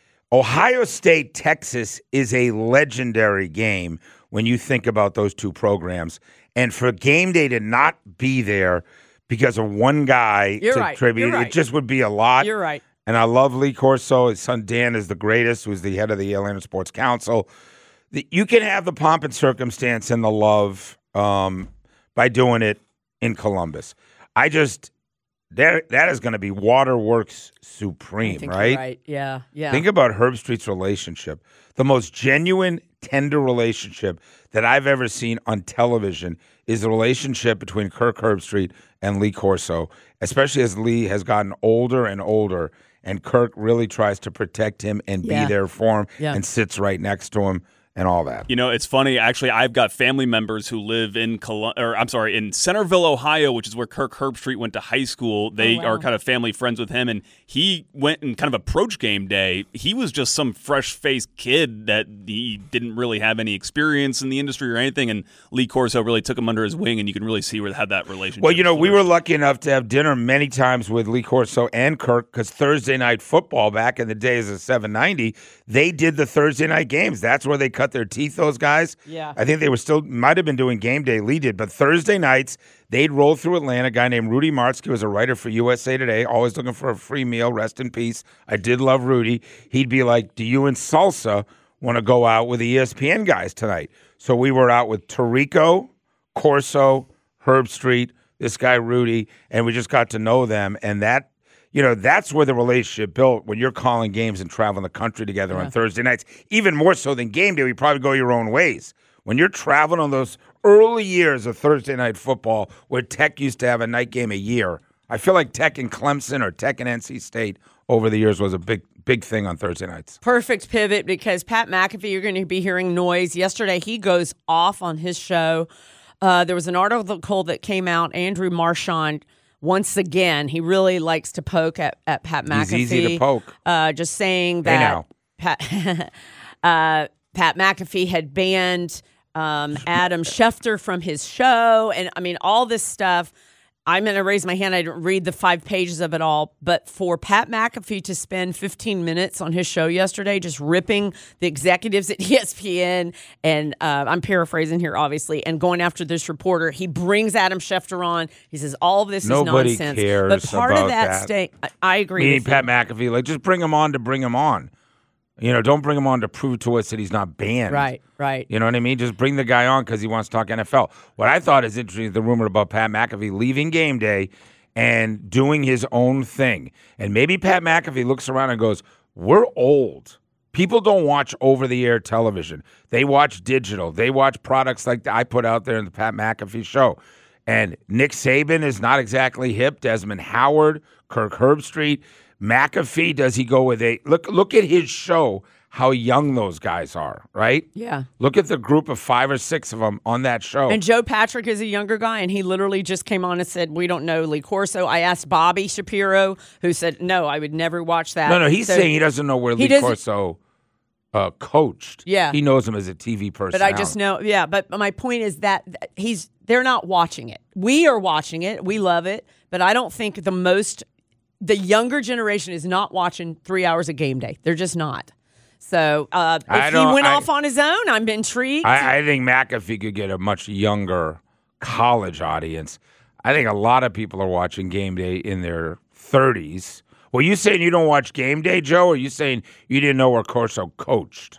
Ohio State, Texas is a legendary game when you think about those two programs, and for game day to not be there because of one guy You're to right. tribute, You're right. it just would be a lot. You're right. And I love Lee Corso. His son Dan is the greatest, who's the head of the Atlanta Sports Council. The, you can have the pomp and circumstance and the love um, by doing it in Columbus. I just that that is going to be waterworks I supreme, think right? you're right. Yeah. Yeah. Think about Herb Street's relationship, the most genuine, tender relationship that I've ever seen on television is the relationship between Kirk Herbstreit and Lee Corso, especially as Lee has gotten older and older, and Kirk really tries to protect him and Yeah. be there for him Yeah. and sits right next to him and all that. You know, it's funny. Actually, I've got family members who live in Col- or I'm sorry, in Centerville, Ohio, which is where Kirk Herbstreit went to high school. They Oh, wow. are kind of family friends with him, and he went and kind of approached game day. He was just some fresh-faced kid that he didn't really have any experience in the industry or anything, and Lee Corso really took him under his wing, and you can really see where how that relationship. Well, you know, we were flourished. lucky enough to have dinner many times with Lee Corso and Kirk because Thursday night football back in the days of seven ninety, they did the Thursday night games. That's where they cut their teeth, those guys. Yeah. I think they were still, might have been doing game day, Lee did, but Thursday nights, they'd roll through Atlanta. A guy named Rudy Martzke was a writer for U S A Today, always looking for a free meal, rest in peace. I did love Rudy. He'd be like, do you and Salsa want to go out with the E S P N guys tonight? So we were out with Tirico, Corso, Herb Street, this guy Rudy, and we just got to know them. And that, you know, that's where the relationship built when you're calling games and traveling the country together on Thursday nights. Even more so than game day, we probably go your own ways. When you're traveling on those early years of Thursday night football, where Tech used to have a night game a year, I feel like Tech and Clemson or Tech and N C State over the years was a big, big thing on Thursday nights. Perfect pivot because Pat McAfee, you're going to be hearing noise. Yesterday, he goes off on his show. Uh, there was an article that came out. Andrew Marchand, once again, he really likes to poke at, at Pat McAfee. He's easy to poke. Uh, just saying Hey, that now. Pat, uh, Pat McAfee had banned um, Adam Schefter from his show. And I mean, all this stuff. I'm going to raise my hand. I didn't read the five pages of it all. But for Pat McAfee to spend fifteen minutes on his show yesterday just ripping the executives at E S P N, and uh, I'm paraphrasing here, obviously, and going after this reporter, he brings Adam Schefter on. He says, all of this Nobody is nonsense. cares but part about of that, that. stay, I, I agree Meaning with Pat you. McAfee, like, just bring him on to bring him on. You know, don't bring him on to prove to us that he's not banned. Right, right. You know what I mean? Just bring the guy on because he wants to talk N F L. What I thought is interesting is the rumor about Pat McAfee leaving game day and doing his own thing. And maybe Pat McAfee looks around and goes, we're old. People don't watch over-the-air television. They watch digital. They watch products like I put out there in the Pat McAfee show. And Nick Saban is not exactly hip. Desmond Howard, Kirk Herbstreit. McAfee, does he go with a look? Look at his show. How young those guys are, right? Yeah. Look at the group of five or six of them on that show. And Joe Patrick is a younger guy, and he literally just came on and said, we don't know Lee Corso. I asked Bobby Shapiro, who said, no, I would never watch that. no, no, he's So- saying he doesn't know where he Lee doesn't- Corso uh, coached. Yeah. he knows him as a T V person. But I just know, yeah. But my point is that that he's they're not watching it. We are watching it. We love it. But I don't think the most, the younger generation is not watching three hours of game day. They're just not. So uh, I if he don't- went I- off on his own, I'm intrigued. I, I think McAfee could get a much younger college audience. I think a lot of people are watching game day in their thirties. Well, you saying you don't watch game day, Joe, or are you saying you didn't know where Corso coached?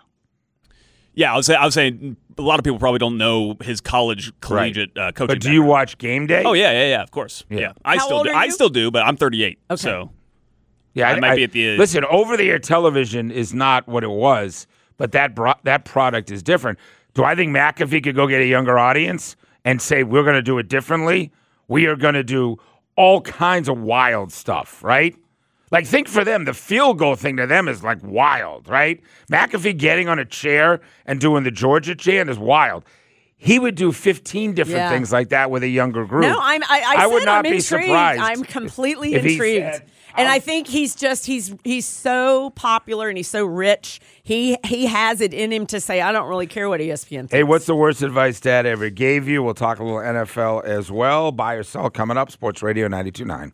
Yeah, I was saying, I was saying a lot of people probably don't know his college collegiate uh, coaching. But do you background. watch game day? Oh yeah, yeah, yeah. Of course. Yeah. Yeah, I How still old do. are I you? still do, but I'm thirty-eight. Okay. So Yeah, I might be at the- listen. Over-the-air television is not what it was, but that bro- that product is different. Do I think McAfee could go get a younger audience and say we're going to do it differently? We are going to do all kinds of wild stuff, right? Like, think for them, the field goal thing to them is like wild, right? McAfee getting on a chair and doing the Georgia chant is wild. He would do fifteen different Yeah. things like that with a younger group. No, I'm. I, I, I would said not I'm be intrigued. surprised I'm completely if he intrigued, said, and "I'll-" I think he's just he's he's so popular and he's so rich. He he has it in him to say, I don't really care what E S P N thinks. Hey, what's the worst advice Dad ever gave you? We'll talk a little N F L as well. Buy or sell coming up. Sports Radio ninety-two point nine.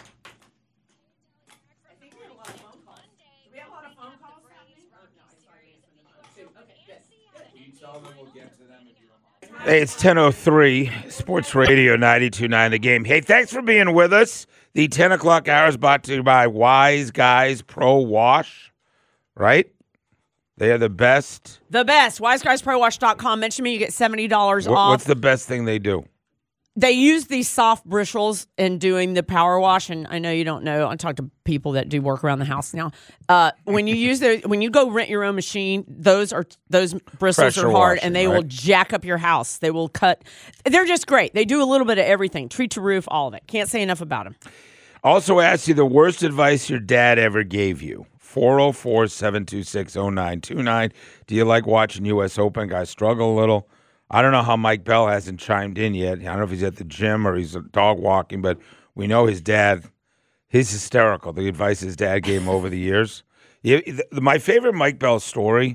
Hey, it's ten oh three, Sports Radio ninety-two point nine, The Game. Hey, thanks for being with us. The ten o'clock hour is brought to you by Wise Guys Pro Wash, right? They are the best. The best. wise guys pro wash dot com. Mention me, you get seventy dollars What, off. what's the best thing they do? They use these soft bristles in doing the power wash, and I know you don't know. I talk to people that do work around the house now. Uh, when you use the, when you go rent your own machine, those are those bristles Pressure are hard, washing, and they will right? jack up your house. They will cut. They're just great. They do a little bit of everything, tree to roof, all of it. Can't say enough about them. Also asked you the worst advice your dad ever gave you. four oh four, seven two six, oh nine two nine. Do you like watching U S Open? Guys struggle a little. I don't know how Mike Bell hasn't chimed in yet. I don't know if he's at the gym or he's dog walking, but we know his dad, he's hysterical, the advice his dad gave him over the years. Yeah, the, my favorite Mike Bell story,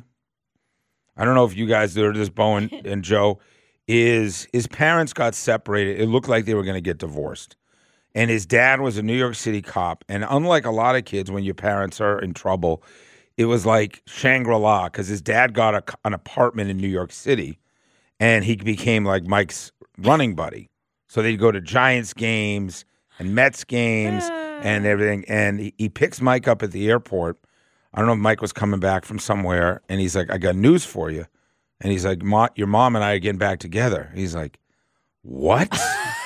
I don't know if you guys heard this, Bo and, and Joe, is his parents got separated. It looked like they were going to get divorced. And his dad was a New York City cop. And unlike a lot of kids, when your parents are in trouble, it was like Shangri-La because his dad got a, an apartment in New York City. And he became like Mike's running buddy. So they'd go to Giants games and Mets games and everything. And he, he picks Mike up at the airport. I don't know if Mike was coming back from somewhere. And he's like, I got news for you. And he's like, "Ma, your mom and I are getting back together." He's like, what?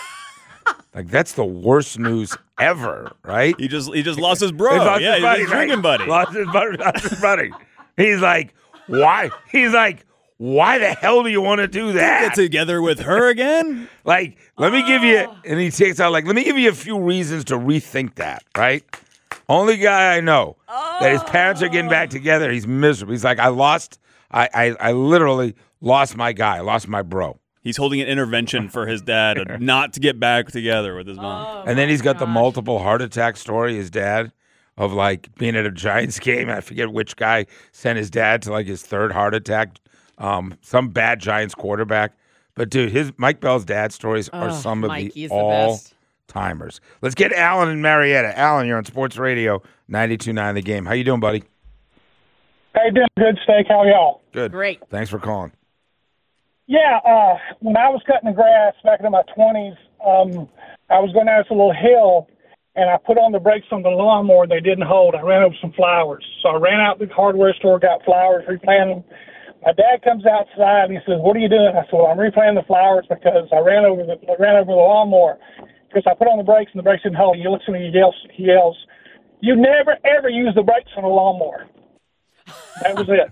Like, that's the worst news ever, right? He just he just lost his bro. He lost yeah, his buddy, he's a drinking right? buddy. Lost his buddy. Lost his buddy. He's like, why? He's like, why the hell do you want to do that? Get together with her again? Like, let me give you, and he takes out, like, let me give you a few reasons to rethink that, right? Only guy I know that his parents are getting back together, he's miserable. He's like, I lost, I, I, I literally lost my guy, I lost my bro. He's holding an intervention for his dad not to get back together with his mom. And then he's got the multiple heart attack story, his dad, of like being at a Giants game. I forget which guy sent his dad to like his third heart attack. Um, some bad Giants quarterback. But dude, his Mike Bell's dad stories are Oh, some of Mikey the is the all best. timers. Let's get Alan and Marietta. Alan, you're on Sports Radio ninety-two point nine The Game. How you doing, buddy? Hey, doing good, Steak. How y'all? Good. Great. Thanks for calling. Yeah, uh, when I was cutting the grass back in my twenties, um, I was going down this little hill, and I put on the brakes on the lawnmower. They didn't hold. I ran over some flowers. So I ran out to the hardware store, got flowers, replanted them. My dad comes outside, and he says, "What are you doing?" I said, "Well, I'm replanting the flowers because I ran over the I ran over the lawnmower because I put on the brakes, and the brakes didn't hold." He looks at me, he yells, he yells, "You never, ever use the brakes on a lawnmower." That was it.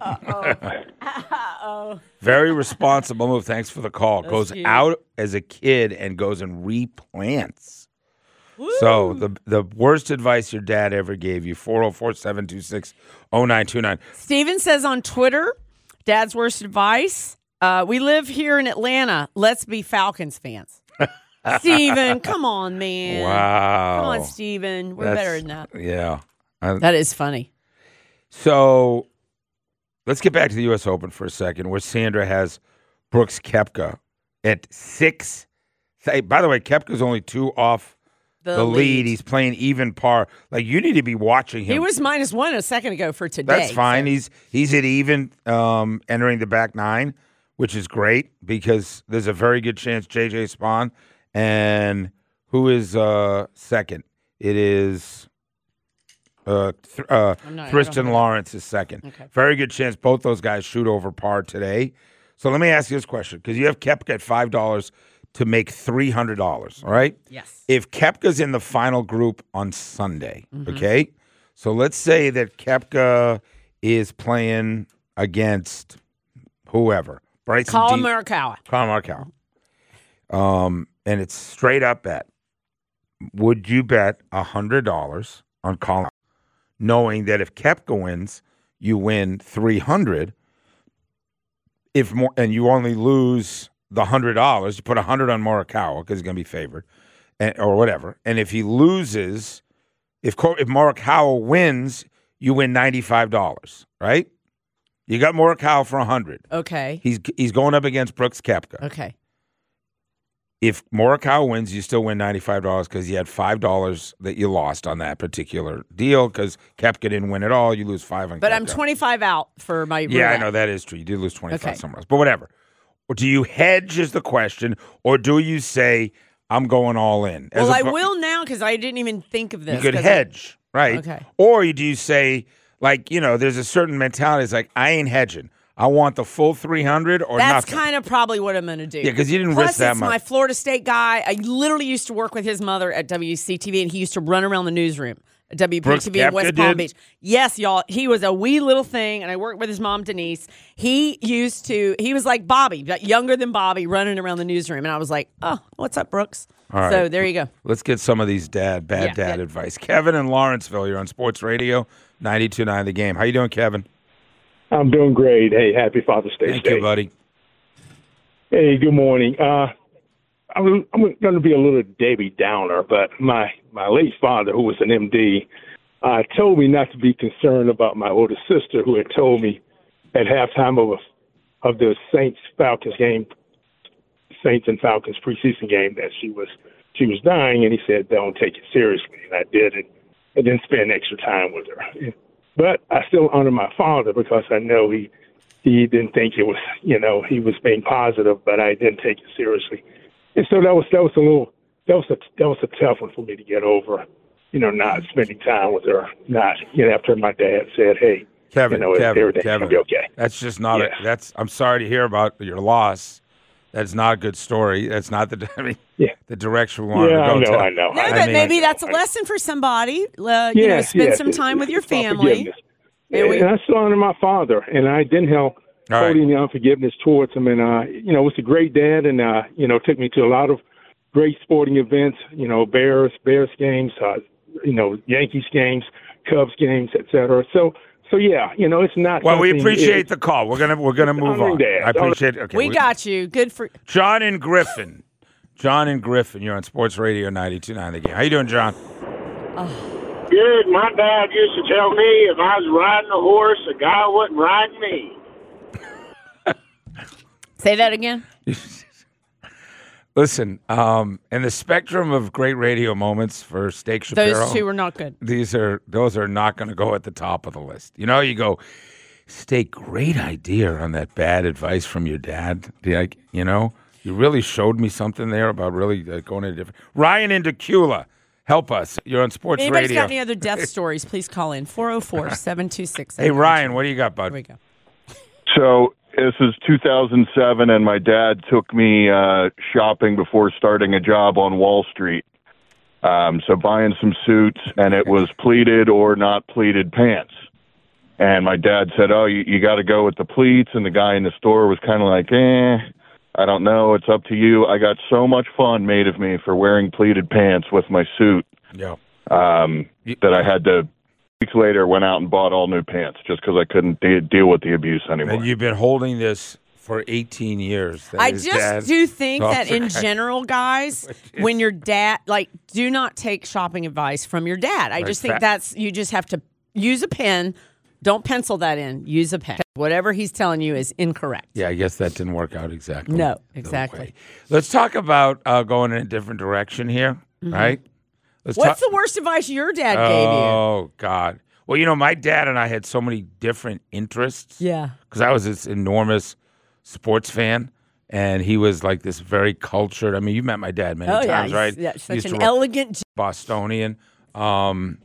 Oh, Very responsible move. Thanks for the call. That's goes cute. out as a kid and goes and replants. So the the worst advice your dad ever gave you, four oh four, seven two six, oh nine two nine. Steven says on Twitter, Dad's worst advice. Uh, we live here in Atlanta. Let's be Falcons fans. Steven, come on, man. Wow. Come on, Steven. We're That's- better than that. Yeah. I- That is funny. So let's get back to the U S Open for a second, where Sandra has Brooks Koepka at six. Hey, by the way, Koepka's only two off the, lead. He's playing even par. Like, you need to be watching him. He was minus one a second ago for today. That's fine. so- He's he's at even um, entering the back nine, which is great because there's a very good chance J J Spawn and who is uh, second? It is uh, th- uh, I'm not- I don't Tristan have it. Lawrence is second. Okay. Very good chance both those guys shoot over par today. So let me ask you this question because you have Koepka at five dollars to make three hundred dollars, all right? Yes. If Koepka's in the final group on Sunday, Mm-hmm. okay? So let's say that Koepka is playing against whoever. Bryson Colin De- Morikawa. Colin Morikawa. Um, and it's straight up bet. would you bet one hundred dollars on Colin, knowing that if Koepka wins, you win three hundred dollars? If more, and you only lose the one hundred dollars, you put one hundred dollars on Morikawa because he's going to be favored, and, or whatever. And if he loses, if if Morikawa wins, you win ninety-five dollars, right? You got Morikawa for one hundred dollars. Okay. He's he's going up against Brooks Koepka. Okay. If Morikawa wins, you still win ninety-five dollars because you had five dollars that you lost on that particular deal because Koepka didn't win at all. You lose five on But Koepka. I'm twenty-five out for my Yeah, roulette. I know that is true. You do lose twenty-five Okay. somewhere else. But whatever. Or do you hedge is the question, or do you say, I'm going all in? As Well, I oppo- will now because I didn't even think of this. You could 'cause hedge, right? Okay. Or you do you say, like, you know, there's a certain mentality. It's like, I ain't hedging. I want the full three hundred or That's nothing. kind of probably what I'm going to do. Yeah, 'cause you didn't Plus, risk that it's much. my Florida State guy. I literally used to work with his mother at W C T V, and he used to run around the newsroom at W P Brooks T V in Koepka West Palm did? Beach. Yes, y'all. He was a wee little thing, and I worked with his mom, Denise. He used to, he was like Bobby, but younger than Bobby, running around the newsroom. And I was like, oh, what's up, Brooks? All right. So there you go. Let's get some of these dad, bad Yeah, dad yeah. advice. Kevin in Lawrenceville, you're on Sports Radio, ninety-two point nine The Game. How you doing, Kevin? I'm doing great. Hey, happy Father's Day. Thank Day. you, buddy. Hey, good morning. Uh, I'm, I'm going to be a little Debbie Downer, but my, my late father, who was an M D, uh, told me not to be concerned about my older sister, who had told me at halftime of a, of the Saints Falcons game, Saints and Falcons preseason game, that she was she was dying, and he said, "Don't take it seriously," and I did it, and then spend extra time with her. But I still honor my father because I know he he didn't think it was, you know, he was being positive, but I didn't take it seriously. And so that was that was a little that was a that was a tough one for me to get over, you know, not spending time with her, not you know after my dad said, "Hey, Kevin, you know, Kevin, everything's Kevin. gonna be okay." That's just not Yeah. a, that's, I'm sorry to hear about your loss. That's not a good story. That's not the, I mean, Yeah. the direction we want Yeah, to I go. know, to. I know. No, I but mean- maybe that's a lesson for somebody. Uh, you know, Yes, spend yes, some it's- time with your it's about family. forgiveness. And And, we- I still honor my father, and I didn't help All right. holding the unforgiveness towards him. And, uh, you know, was a great dad, and, uh, you know, took me to a lot of great sporting events, you know, Bears, Bears games, uh, you know, Yankees games, Cubs games, et cetera. So, so yeah, you know, it's not Well, we something- appreciate it- the call. We're gonna we're gonna move honoring on. dads. I appreciate it. Okay, we got you. Good for. John and Griffin. John and Griffin, you're on Sports Radio ninety-two point nine The Game. How you doing, John? Good. My dad used to tell me if I was riding a horse, a guy wouldn't ride me. Say that again. Listen, um, in the spectrum of great radio moments for Steak Shapiro, Those two were not good. these are those are not going to go at the top of the list. You know, you go, Steak, great idea on that bad advice from your dad. Like, you know, you really showed me something there about really uh, going in a different. Ryan in Decula, help us. You're on Sports If anybody's Radio. got any other death stories, please call in four oh four, seven two six. Hey, Ryan, what do you got, bud? Here we go. So this is two thousand seven, and my dad took me uh, shopping before starting a job on Wall Street. Um, so buying some suits, and it was pleated or not pleated pants. And my dad said, "Oh, you, you got to go with the pleats." And the guy in the store was kind of like, "Eh, I don't know. It's up to you." I got so much fun made of me for wearing pleated pants with my suit Yeah. um, that I had to. Weeks later, went out and bought all new pants just because I couldn't de- deal with the abuse anymore. And you've been holding this for eighteen years. That I his just dad- do think Oh, that in okay. general, guys, when your dad, like, do not take shopping advice from your dad. I Right, just think fact. that's, you just have to use a pen. Don't pencil that in. Use a pen. Whatever he's telling you is incorrect. Yeah, I guess that didn't work out exactly. No, the exactly. way. Let's talk about uh, going in a different direction here, right? Let's What's talk- the worst advice your dad gave you? Oh God. Well, you know, my dad and I had so many different interests. Yeah. Because I was this enormous sports fan, and he was like this very cultured. I mean, you met my dad many Oh, yeah. times, he's- right? yeah, He such used an to run elegant. Bostonian. Um,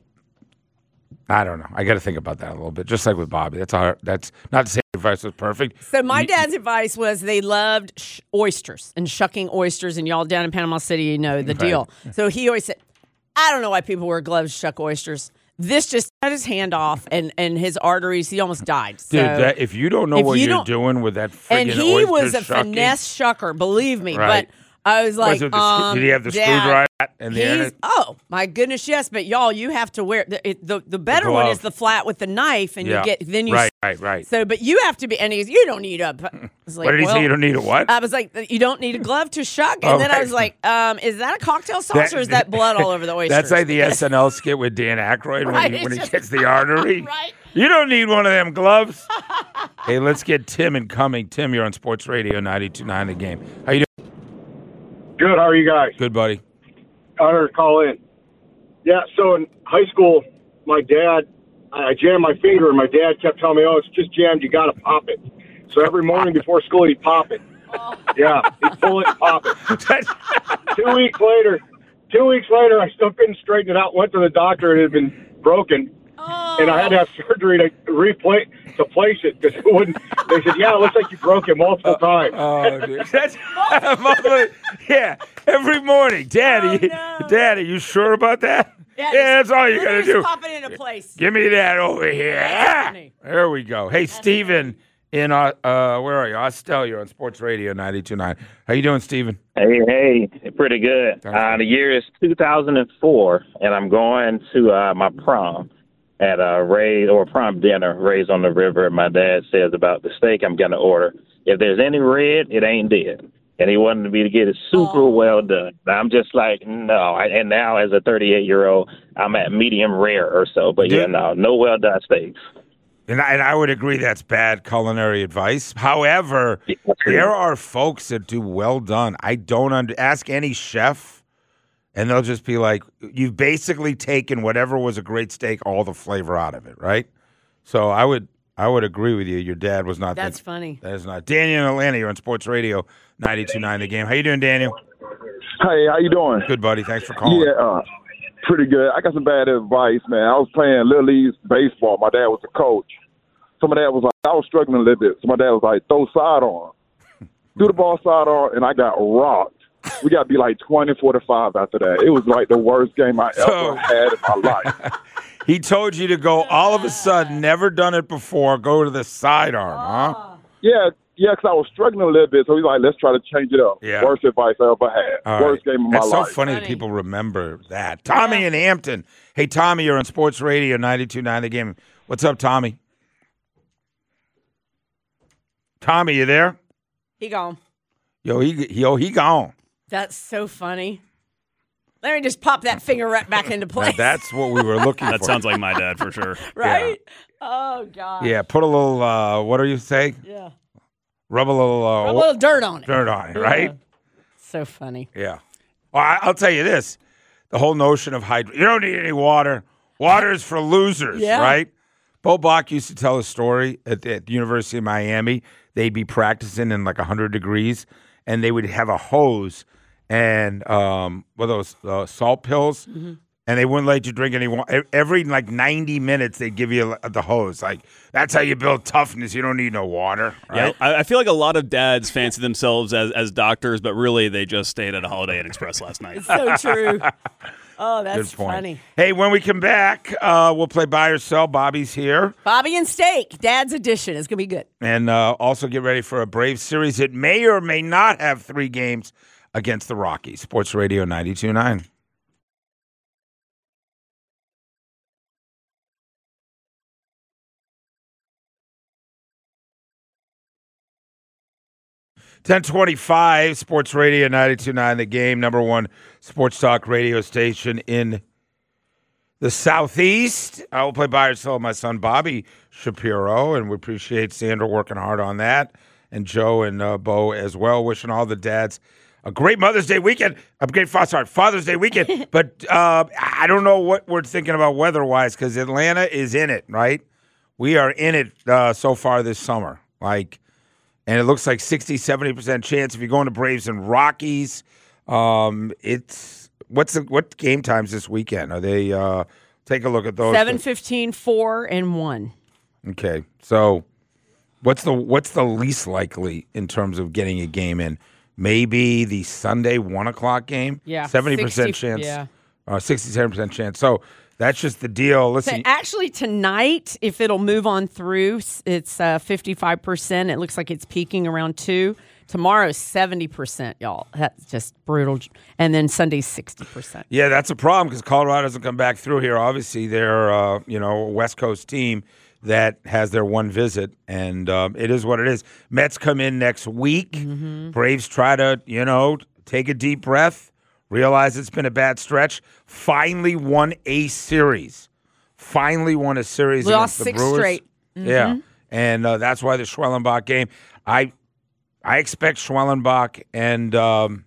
I don't know. I got to think about that a little bit. Just like with Bobby, that's our. That's not to say advice was perfect. So my You- dad's advice was they loved sh- oysters and shucking oysters, and y'all down in Panama City, you know the Right. deal. So he always said, "I don't know why people wear gloves to shuck oysters." This just cut his hand off, and, and his arteries. He almost died. So, Dude, that, if you don't know if what you you're don't- doing with that friggin' and he oyster was a shucking- finesse shucker, believe me. Right. But I was like, Was it the, um, did he have the Dad, screwdriver and the He's, internet? oh my goodness, yes, but y'all, you have to wear the it, the, the better one glove. is the flat with the knife, and Yeah. you get then you Right, right, right. So, but you have to be, and he's you don't need a. I was like, What did he well, say? You don't need a what? I was like, you don't need a glove to shuck, and Oh, then I right. was like, um, is that a cocktail sauce That- or is that blood all over the oysters? That's like the S N L skit with Dan Aykroyd Right, when he, when he it's gets the artery. Right. You don't need one of them gloves. Hey, let's get Tim incoming. Tim, you're on Sports Radio ninety-two point nine The Game. How you doing? Good. How are you guys? Good, buddy. Honor to call in. Yeah. So in high school, my dad, I jammed my finger, and my dad kept telling me, "Oh, it's just jammed. You got to pop it." So every morning before school, he'd pop it. Yeah, he'd pull it and pop it. two weeks later, two weeks later, I still couldn't straighten it out. Went to the doctor, and it had been broken. And I had to have surgery to replace to place it because it wouldn't. They said, "Yeah, it looks like you broke it multiple times." Oh, dude. That's, yeah, every morning. Daddy, Oh, no. Dad, are you sure about that? Yeah, Yeah, that's all you got to Literally do. just pop it into place. Give me that over here. That's funny. There we go. Hey, Steven in, uh, uh, where are you? Austell, you're on Sports Radio ninety-two point nine. How you doing, Steven? Hey, hey, pretty good. Uh, the year is two thousand four, and I'm going to uh, my prom at a Ray or prom dinner, Rays on the River. My dad says about the steak I'm going to order, if there's any red, it ain't dead. And he wanted me to get it super Oh. well done. I'm just like, no. I, and now, as a thirty-eight-year-old, I'm at medium rare or so. But, yeah, Dude. no, no well done steaks. And I, and I would agree that's bad culinary advice. However, there are folks that do well done. I don't under, ask any chef, and they'll just be like, you've basically taken whatever was a great steak, all the flavor out of it, right? So I would I would agree with you. Your dad was not. That's that, funny. That is not. Daniel in Atlanta, you're on Sports Radio ninety-two point nine The Game. How you doing, Daniel? Hey, how you doing? Good, buddy. Thanks for calling. Yeah, uh, pretty good. I got some bad advice, man. I was playing Little League baseball. My dad was a coach. So my dad was like, I was struggling a little bit. So my dad was like, throw sidearm. Do the ball sidearm, and I got rocked. We got to be like twenty, forty-five after that. It was like the worst game I So- ever had in my life. He told you to go all of a sudden, never done it before, go to the sidearm, huh? Yeah, yeah, because I was struggling a little bit. So he's like, let's try to change it up. Yeah. Worst advice I ever had. All Worst right. game of my That's life. so funny, that people remember that. Tommy in Hampton. Hey, Tommy, you're on Sports Radio ninety-two point nine The Game. What's up, Tommy? Tommy, you there? He gone. Yo, he yo, he gone. That's so funny. Let me just pop that finger right back into Now, place. that's what we were looking That for. sounds like my dad for sure. right? Oh God. Yeah, put a little, uh, what do you say? Yeah. Rub a little, uh, Rub a little dirt on it. dirt on it, right? Yeah. So funny. Yeah. Well, I, I'll tell you this: the whole notion of hydro. You don't need any water. Water is for losers, Yeah. right? Bo Bach used to tell a story at, at the University of Miami. They'd be practicing in like one hundred degrees, and they would have a hose and um, what are those uh, salt pills, Mm-hmm. and they wouldn't let you drink any water. Every like ninety minutes, they'd give you the hose. Like, that's how you build toughness. You don't need no water, right? Yeah, I, I feel like a lot of dads fancy themselves as, as doctors, but really they just stayed at a Holiday Inn Express last night. It's so true. Oh, that's Good point. funny. Hey, when we come back, uh, we'll play Buy or Sell. Bobby's here. Bobby and Steak, Dad's edition. It's gonna be good. And uh, also get ready for a Brave series. It may or may not have three games against the Rockies. Sports Radio ninety-two point nine. ten twenty-five, Sports Radio ninety-two point nine The Game, number one sports talk radio station in the Southeast. I will play Buy or Sell with my son, Bobby Shapiro, and we appreciate Sandra working hard on that, and Joe and uh, Bo as well. Wishing all the dads a great Mother's Day weekend. A great sorry, Father's Day weekend. But uh, I don't know what we're thinking about weather-wise because Atlanta is in it, right? We are in it uh, so far this summer. Like, and it looks like sixty, seventy percent chance if you're going to Braves and Rockies. Um, it's what's the, what game times this weekend? Are they uh, take a look at those? Seven fifteen, four, and one. Okay, so what's the what's the least likely in terms of getting a game in? Maybe the Sunday one o'clock game. Yeah, seventy percent sixty chance. yeah. uh, sixty-seven percent chance. So that's just the deal. So Listen, actually, tonight, if it'll move on through, s- it's uh, fifty-five percent. It looks like it's peaking around two. Tomorrow's seventy percent, y'all. That's just brutal. And then Sunday's sixty percent. Yeah, that's a problem because Colorado doesn't come back through here. Obviously, they're uh, you know a West Coast team that has their one visit, and um, it is what it is. Mets come in next week. Mm-hmm. Braves try to, you know, take a deep breath, realize it's been a bad stretch, finally won a series. Finally won a series Lost against the six Brewers. straight. Mm-hmm. Yeah, and uh, that's why the Schwellenbach game. I I expect Schwellenbach and um,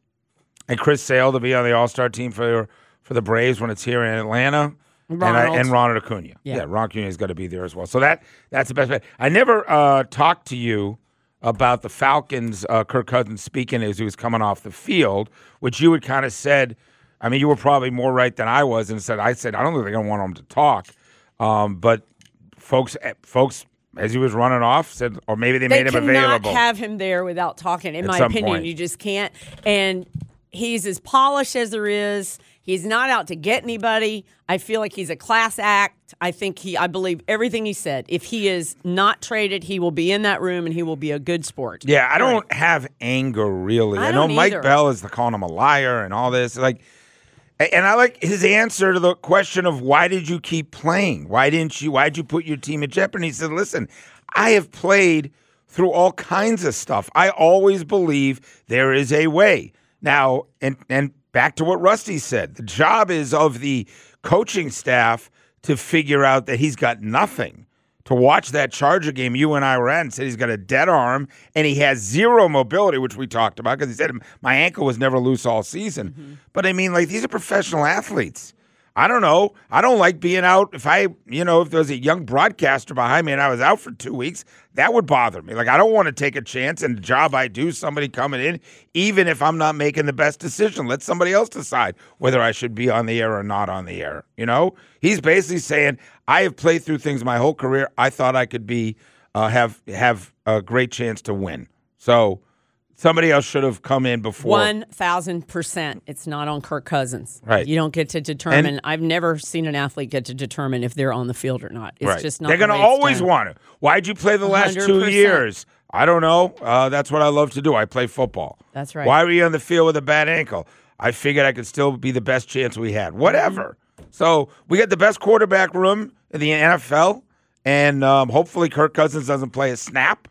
and Chris Sale to be on the All-Star team for for the Braves when it's here in Atlanta. Ronald. And, I, and Ronald Acuna. Yeah. yeah, Ron Acuna's got to be there as well. So that that's the best bet. I never uh, talked to you about the Falcons, uh, Kirk Cousins speaking as he was coming off the field, which you had kind of said, I mean, you were probably more right than I was, and said, I said, I don't think they're going to want him to talk. Um, but folks, folks, as he was running off, said, or maybe they, they made him available. They cannot have him there without talking, in At my some opinion. point. You just can't. And he's as polished as there is. He's not out to get anybody. I feel like he's a class act. I think he, I believe everything he said. If he is not traded, he will be in that room and he will be a good sport. Yeah, I don't have anger really. I I, know don't Mike either. Bell is the, calling him a liar and all this. Like, and I like his answer to the question of why did you keep playing? Why didn't you? Why did you put your team in jeopardy? He said, "Listen, I have played through all kinds of stuff. I always believe there is a way." Now, and and. Back to what Rusty said. The job is of the coaching staff to figure out that he's got nothing. To watch that Charger game, you and I were at, and said he's got a dead arm and he has zero mobility, which we talked about because he said my ankle was never loose all season. Mm-hmm. But I mean, like, these are professional athletes. I don't know. I don't like being out. If I, you know, if there was a young broadcaster behind me and I was out for two weeks, that would bother me. Like, I don't want to take a chance in the job I do, somebody coming in, even if I'm not making the best decision. Let somebody else decide whether I should be on the air or not on the air. You know, he's basically saying, I have played through things my whole career. I thought I could be, uh, have, have a great chance to win. So somebody else should have come in before. one thousand percent. It's not on Kirk Cousins. Right. You don't get to determine. And- I've never seen an athlete get to determine if they're on the field or not. It's right. just not. They're going to the way it's always done. want to. Why'd you play the last one hundred two percent. years? I don't know. Uh, that's what I love to do. I play football. That's right. Why were you on the field with a bad ankle? I figured I could still be the best chance we had. Whatever. So we got the best quarterback room in the N F L, and um, hopefully Kirk Cousins doesn't play a snap.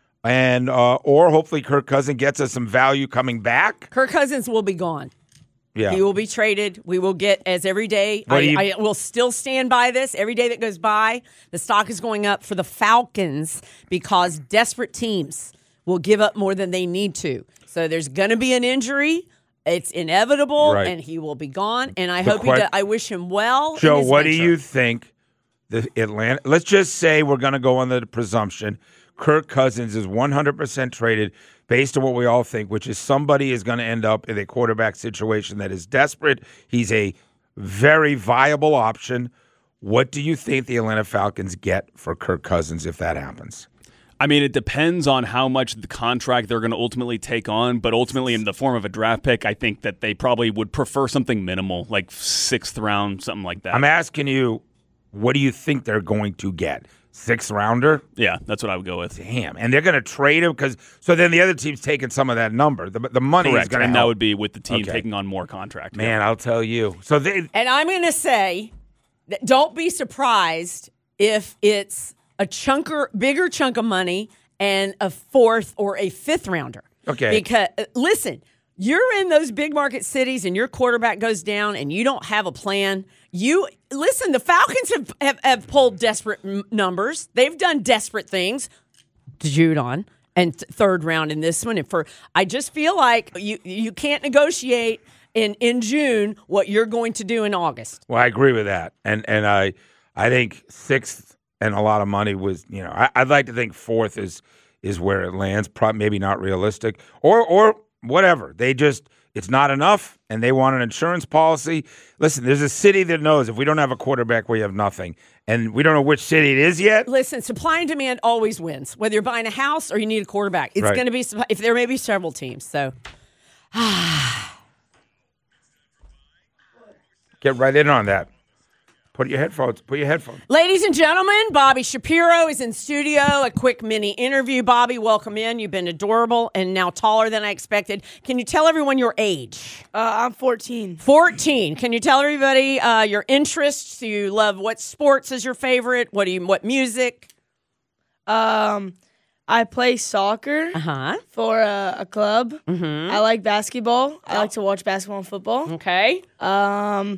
And uh, or hopefully Kirk Cousins gets us some value coming back. Kirk Cousins will be gone. Yeah. He will be traded. We will get, as every day, I, What do you- I will still stand by this. Every day that goes by, the stock is going up for the Falcons because desperate teams will give up more than they need to. So there's going to be an injury. It's inevitable, Right. and he will be gone. And I The hope he que- do, I wish him well. in Joe, his what do venture. you think the Atlanta, let's just say we're going to go on the presumption Kirk Cousins is one hundred percent traded based on what we all think, which is somebody is going to end up in a quarterback situation that is desperate. He's a very viable option. What do you think the Atlanta Falcons get for Kirk Cousins if that happens? I mean, it depends on how much the contract they're going to ultimately take on, but ultimately in the form of a draft pick, I think that they probably would prefer something minimal, like sixth round, something like that. I'm asking you, what do you think they're going to get? Sixth rounder? Yeah, that's what I would go with. Damn. And they're going to trade him because so then the other team's taking some of that number. The, the money Correct, is going to and help. that would be with the team Okay. taking on more contract. Man, I'll tell you. So they And I'm going to say, that don't be surprised if it's a chunker, bigger chunk of money and a fourth or a fifth rounder. Okay. Because uh, listen, you're in those big market cities and your quarterback goes down and you don't have a plan. You listen. The Falcons have have, have pulled desperate m- numbers. They've done desperate things. Judon and th- third round in this one. And for I just feel like you you can't negotiate in in June what you're going to do in August. Well, I agree with that, and and I I think sixth and a lot of money was you know I, I'd like to think fourth is is where it lands. Probably maybe not realistic, or or whatever. They just it's not enough, and they want an insurance policy. Listen, there's a city that knows if we don't have a quarterback, we have nothing, and we don't know which city it is yet. Listen, supply and demand always wins. Whether you're buying a house or you need a quarterback, it's Right. going to be if there may be several teams. So. Get right in on that. Put your headphones. Put your headphones. Ladies and gentlemen, Bobby Shapiro is in studio. A quick mini interview. Bobby, welcome in. You've been adorable and now taller than I expected. Can you tell everyone your age? Uh, I'm fourteen. fourteen. Can you tell everybody uh, your interests? Do you love what sports is your favorite? What do you? What music? Um, I play soccer Uh-huh. for a, a club. Mm-hmm. I like basketball. I like to watch basketball and football. Okay. Um,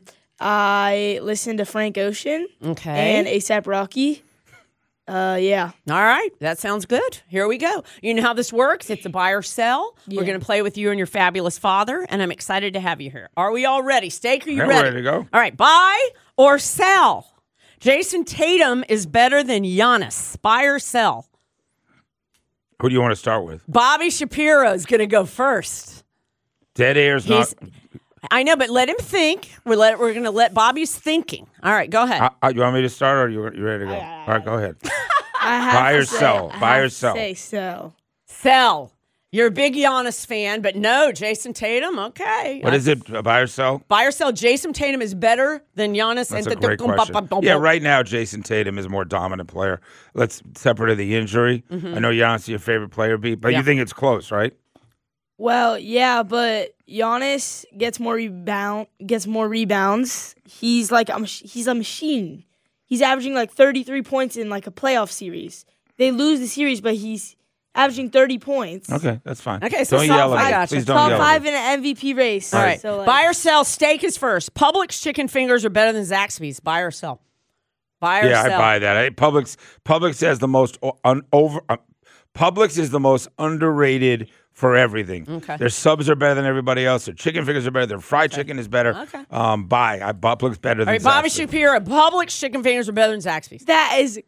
I listen to Frank Ocean. Okay. And A$AP Rocky. Uh, yeah. All right. That sounds good. Here we go. You know how this works. It's a buy or sell. Yeah. We're going to play with you and your fabulous father, and I'm excited to have you here. Are we all ready? Steak, are you Yeah, ready? we're ready to go. All right. Buy or sell? Jason Tatum is better than Giannis. Buy or sell? Who do you want to start with? Bobby Shapiro is going to go first. Dead air's not. He's, I know, but let him think. We're let we're going to let Bobby's thinking. All right, go ahead. Uh, uh, you want me to start, or you you ready to go? All right, go ahead. I have Buy to or say- sell? I Buy have or to sell? Say sell. Sell. You're a big Giannis fan, but no, Jason Tatum. Okay. What is it? uh, Buy or sell? Buy or sell? Jason Tatum is better than Giannis. That's and a great question. Yeah, right now Jason Tatum is a more dominant player. Let's separate of the injury. I know Giannis is your favorite player, beat, but Yeah. you think it's close, right? Well, yeah, but Giannis gets more rebound, gets more rebounds. He's like a, mach- he's a machine. He's averaging like thirty-three points in like a playoff series. They lose the series, but he's averaging thirty points. Okay, that's fine. Okay, so don't top yell at five. me. I gotcha. Please don't Top yell five at me. in an M V P race. All right. So, like, Buy or sell? Steak is first. Publix chicken fingers are better than Zaxby's. Buy or sell? Buy or Yeah, sell? I buy that. I, Publix Publix has the most o- un, over. Uh, Publix is the most underrated for everything. Okay. Their subs are better than everybody else. Their chicken fingers are better. Their fried chicken is better. Okay. Um, buy. I Publix better All than right, Bobby Zaxby's. Shapiro. Publix chicken fingers are better than Zaxby's. that is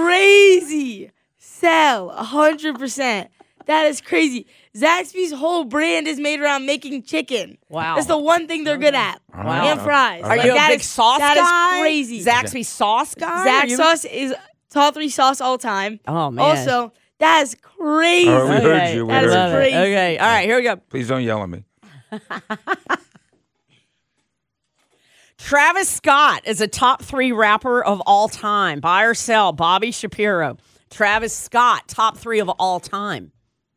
crazy. Sell a hundred percent. That is crazy. Zaxby's whole brand is made around making chicken. Wow. That's the one thing they're good at. Wow. And fries. Are Like, you a that big is- sauce that guy? is crazy. Zaxby's sauce guy? Are Zax you- sauce is top three sauce all time. Oh, man. Also, that is crazy. All right, we heard Okay, you. We That heard is you. love it. crazy. Okay, all right, here we go. Please don't yell at me. Travis Scott is a top three rapper of all time. Buy or sell? Bobby Shapiro. Travis Scott, top three of all time.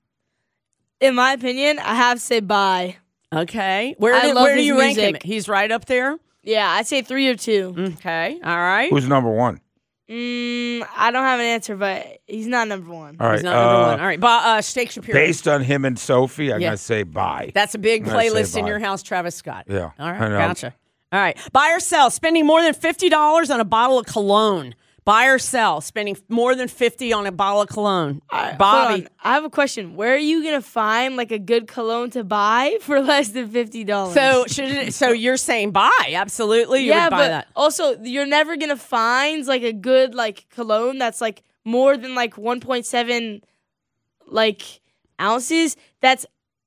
In my opinion, I have to say bye. Okay. Where, I do, love where do his you rank him? music. He's right up there? Yeah, I'd say three or two. Okay. All right. Who's number one? Mm, I don't have an answer, but he's not number one. All right. He's not number uh, one. All right. Bo- uh, Steak Shapiro. Based on him and Sophie, I'm Yeah. gonna say bye. That's a big I'm gonna say playlist in bye. your house, Travis Scott. Yeah, All right. I know. Gotcha. All right. Buy or sell? Spending more than fifty dollars on a bottle of cologne. Buy or sell? Spending more than fifty on a bottle of cologne. All right, hold Bobby. on. I have a question. Where are you gonna find like a good cologne to buy for less than fifty dollars? So should it, so you're saying buy? Absolutely. You yeah, would buy but that. also you're never gonna find like a good like cologne that's like more than like one point seven like ounces. That's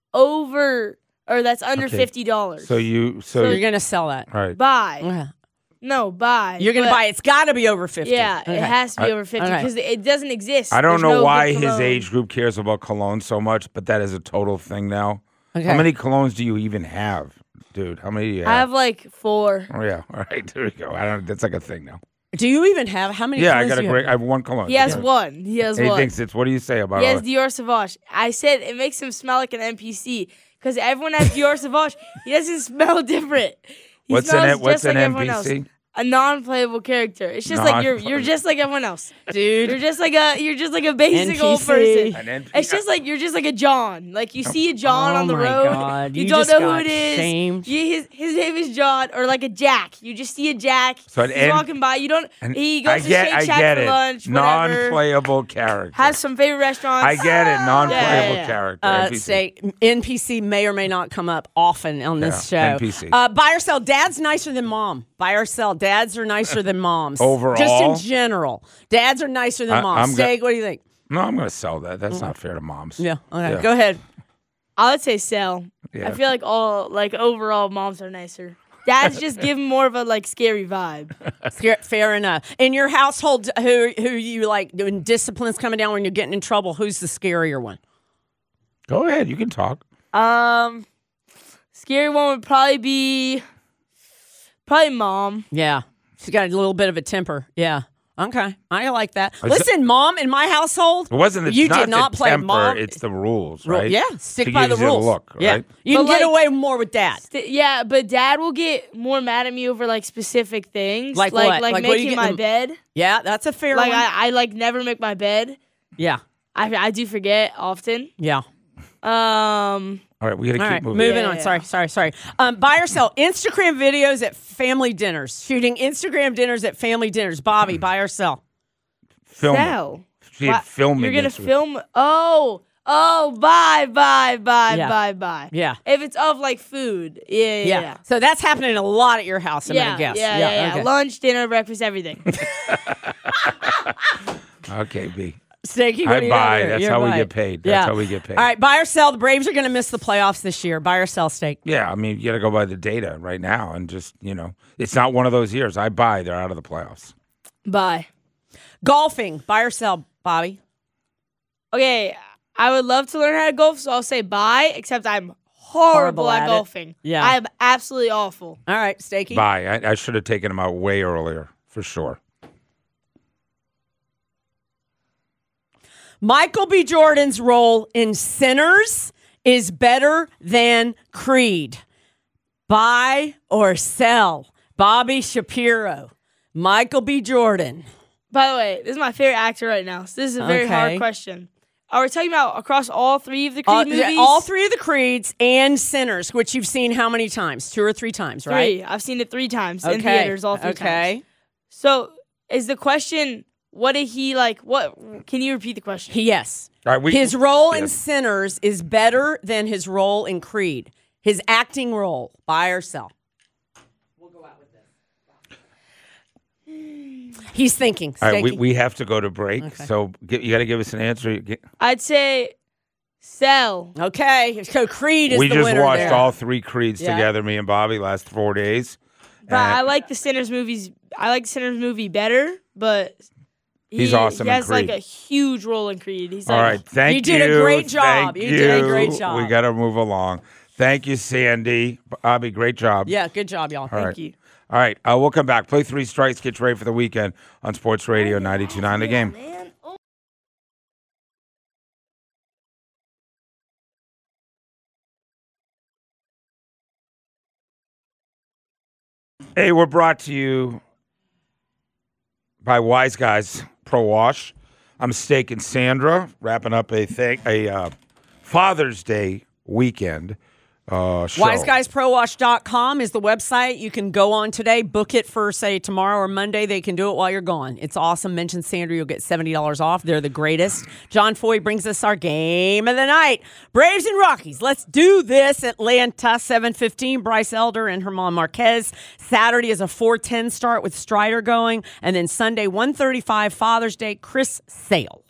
over or that's under Okay. fifty dollars. So you, so, You're going to sell that. all right. buy. Yeah. No, buy. You're going to But- buy it. It's got to be over fifty. Yeah, Okay. it has to be I- over fifty okay. because it doesn't exist. I don't There's know no why good his cologne. age group cares about cologne so much, but that is a total thing now. Okay. How many colognes do you even have, dude? How many do you have? I have like four. Oh yeah, all right, there we go. I don't. That's like a thing now. Do you even have how many? Yeah, I colognes got do a you great. I have? have one cologne. He has Yeah. one. He has He one. thinks it's. What do you say about He has it? Dior Sauvage. I said it makes him smell like an N P C because everyone has Dior Sauvage. He doesn't smell different. He What's smells an what's just like an everyone N P C? else. A non-playable character. It's just like you're you're Non-playable. just like everyone else. Dude. You're just like a you're just like a basic N P old C. person. An N P C. It's just like you're just like a John. Like you see a John Oh on the my road. God, You, you don't just know who got it is. shamed. You, his his name is John, or like a Jack. You just see a Jack. So an He's N- walking by. You don't. And He goes I to get, Shake I Shack get for it. lunch. Whatever. Non-playable character. Has some favorite restaurants. I get it. Non-playable Yeah, yeah, yeah. character. Uh, N P C. say N P C may or may not come up often on this Yeah, show. N P C. Uh, buy or sell? Dad's nicer than mom. Buy or sell? Dads are nicer than moms. Overall? just in general, dads are nicer than I- moms. I'm go- Steak, what do you think? No, I'm going to sell that. That's not fair to moms. Yeah. Okay. Yeah. Go ahead. I would say sell. Yeah. I feel like all like overall moms are nicer. Dads just give more of a like scary vibe. Fair- Fair enough. In your household, who who you like when discipline's coming down when you're getting in trouble? Who's the scarier one? Go ahead. You can talk. Um, scary one would probably be probably mom. Yeah. She's got a little bit of a temper. Yeah. Okay. I like that. Is Listen, Mom, in my household, It wasn't. It's you not did not the play temper, Mom. It's the rules, Ru- right? Yeah, stick She by the gives you a rules. look, Yeah. right? You But, can get like- away more with Dad. St- yeah, but Dad will get more mad at me over like specific things, Like like what? like, Like, what do you making get my them- bed. Yeah, that's a fair Like one. I, I like never make my bed. yeah. I I do forget often. Yeah. Um, All right, we got to All keep right, moving. moving Yeah, on. yeah. Sorry, sorry, sorry. Um, buy or sell Instagram videos at family dinners. Shooting Instagram dinners at family dinners. Bobby, buy or sell? Film. sell. She had Why- filming. You're gonna this week. film? Oh, oh, bye, bye, bye, Yeah. bye, bye. Yeah. If it's of like food, yeah, yeah, Yeah. yeah. So that's happening a lot at your house, I'm yeah, gonna guess. yeah, yeah, yeah. okay. Lunch, dinner, breakfast, everything. Okay, B. Stinky, what I do you got buy. here? That's You're how we right. get paid. That's Yeah. how we get paid. All right, buy or sell. The Braves are going to miss the playoffs this year. Buy or sell, Steak. Yeah, I mean, you got to go by the data right now, and just you know, it's not one of those years. I buy. They're out of the playoffs. Bye. Golfing. Buy or sell, Bobby. Okay, I would love to learn how to golf, so I'll say bye. Except I'm horrible, Horrible at, at it. golfing. Yeah. I'm absolutely awful. All right, Stakey. Buy. I, I should have taken them out way earlier for sure. Michael B. Jordan's role in Sinners is better than Creed. Buy or sell? Bobby Shapiro. Michael B. Jordan. By the way, this is my favorite actor right now. So this is a very Okay. hard question. Are we talking about across all three of the Creed All, movies? all three of the Creeds and Sinners, which you've seen how many times? Two or three times, right? Three. I've seen it three times Okay. in theaters. All three Okay. times. So is the question? What did he like? What can you repeat the question? He, yes. All right, we, His role yeah. in Sinners is better than his role in Creed. His acting role. Buy or sell? We'll go out with this. He's thinking. All right, we, Stakey. we have to go to break, Okay. so get, you got to give us an answer. Get- I'd say sell. Okay, so Creed is we the just winner watched there. all three Creeds Yeah. together, me and Bobby, last four days. But And I like the Sinners movies. I like the Sinners movie better, but He's he, awesome He in has like Creed. a huge role in Creed. He's all like, right, thank you. You did a great job. Thank You did a great you. job. We got to move along. Thank you, Sandy. Bobby, great job. Yeah, good job, y'all. All Thank right. you. All right, uh, we'll come back. Play three strikes. Get you ready for the weekend on Sports Radio ninety-two point nine The Game. Hey, we're brought to you by Wise Guys Pro Wash. I'm Steak and Sandra, wrapping up a thing, a uh, Father's Day weekend uh, show. wise guys pro wash dot com is the website. You can go on today, book it for, say, tomorrow or Monday. They can do it while you're gone. It's awesome. Mention Sandra, you'll get seventy dollars off. They're the greatest. John Foy brings us our game of the night. Braves and Rockies. Let's do this. Atlanta, seven fifteen. Bryce Elder and Herman Marquez. Saturday is a four ten start with Strider going. And then Sunday, one thirty-five, Father's Day, Chris Sale.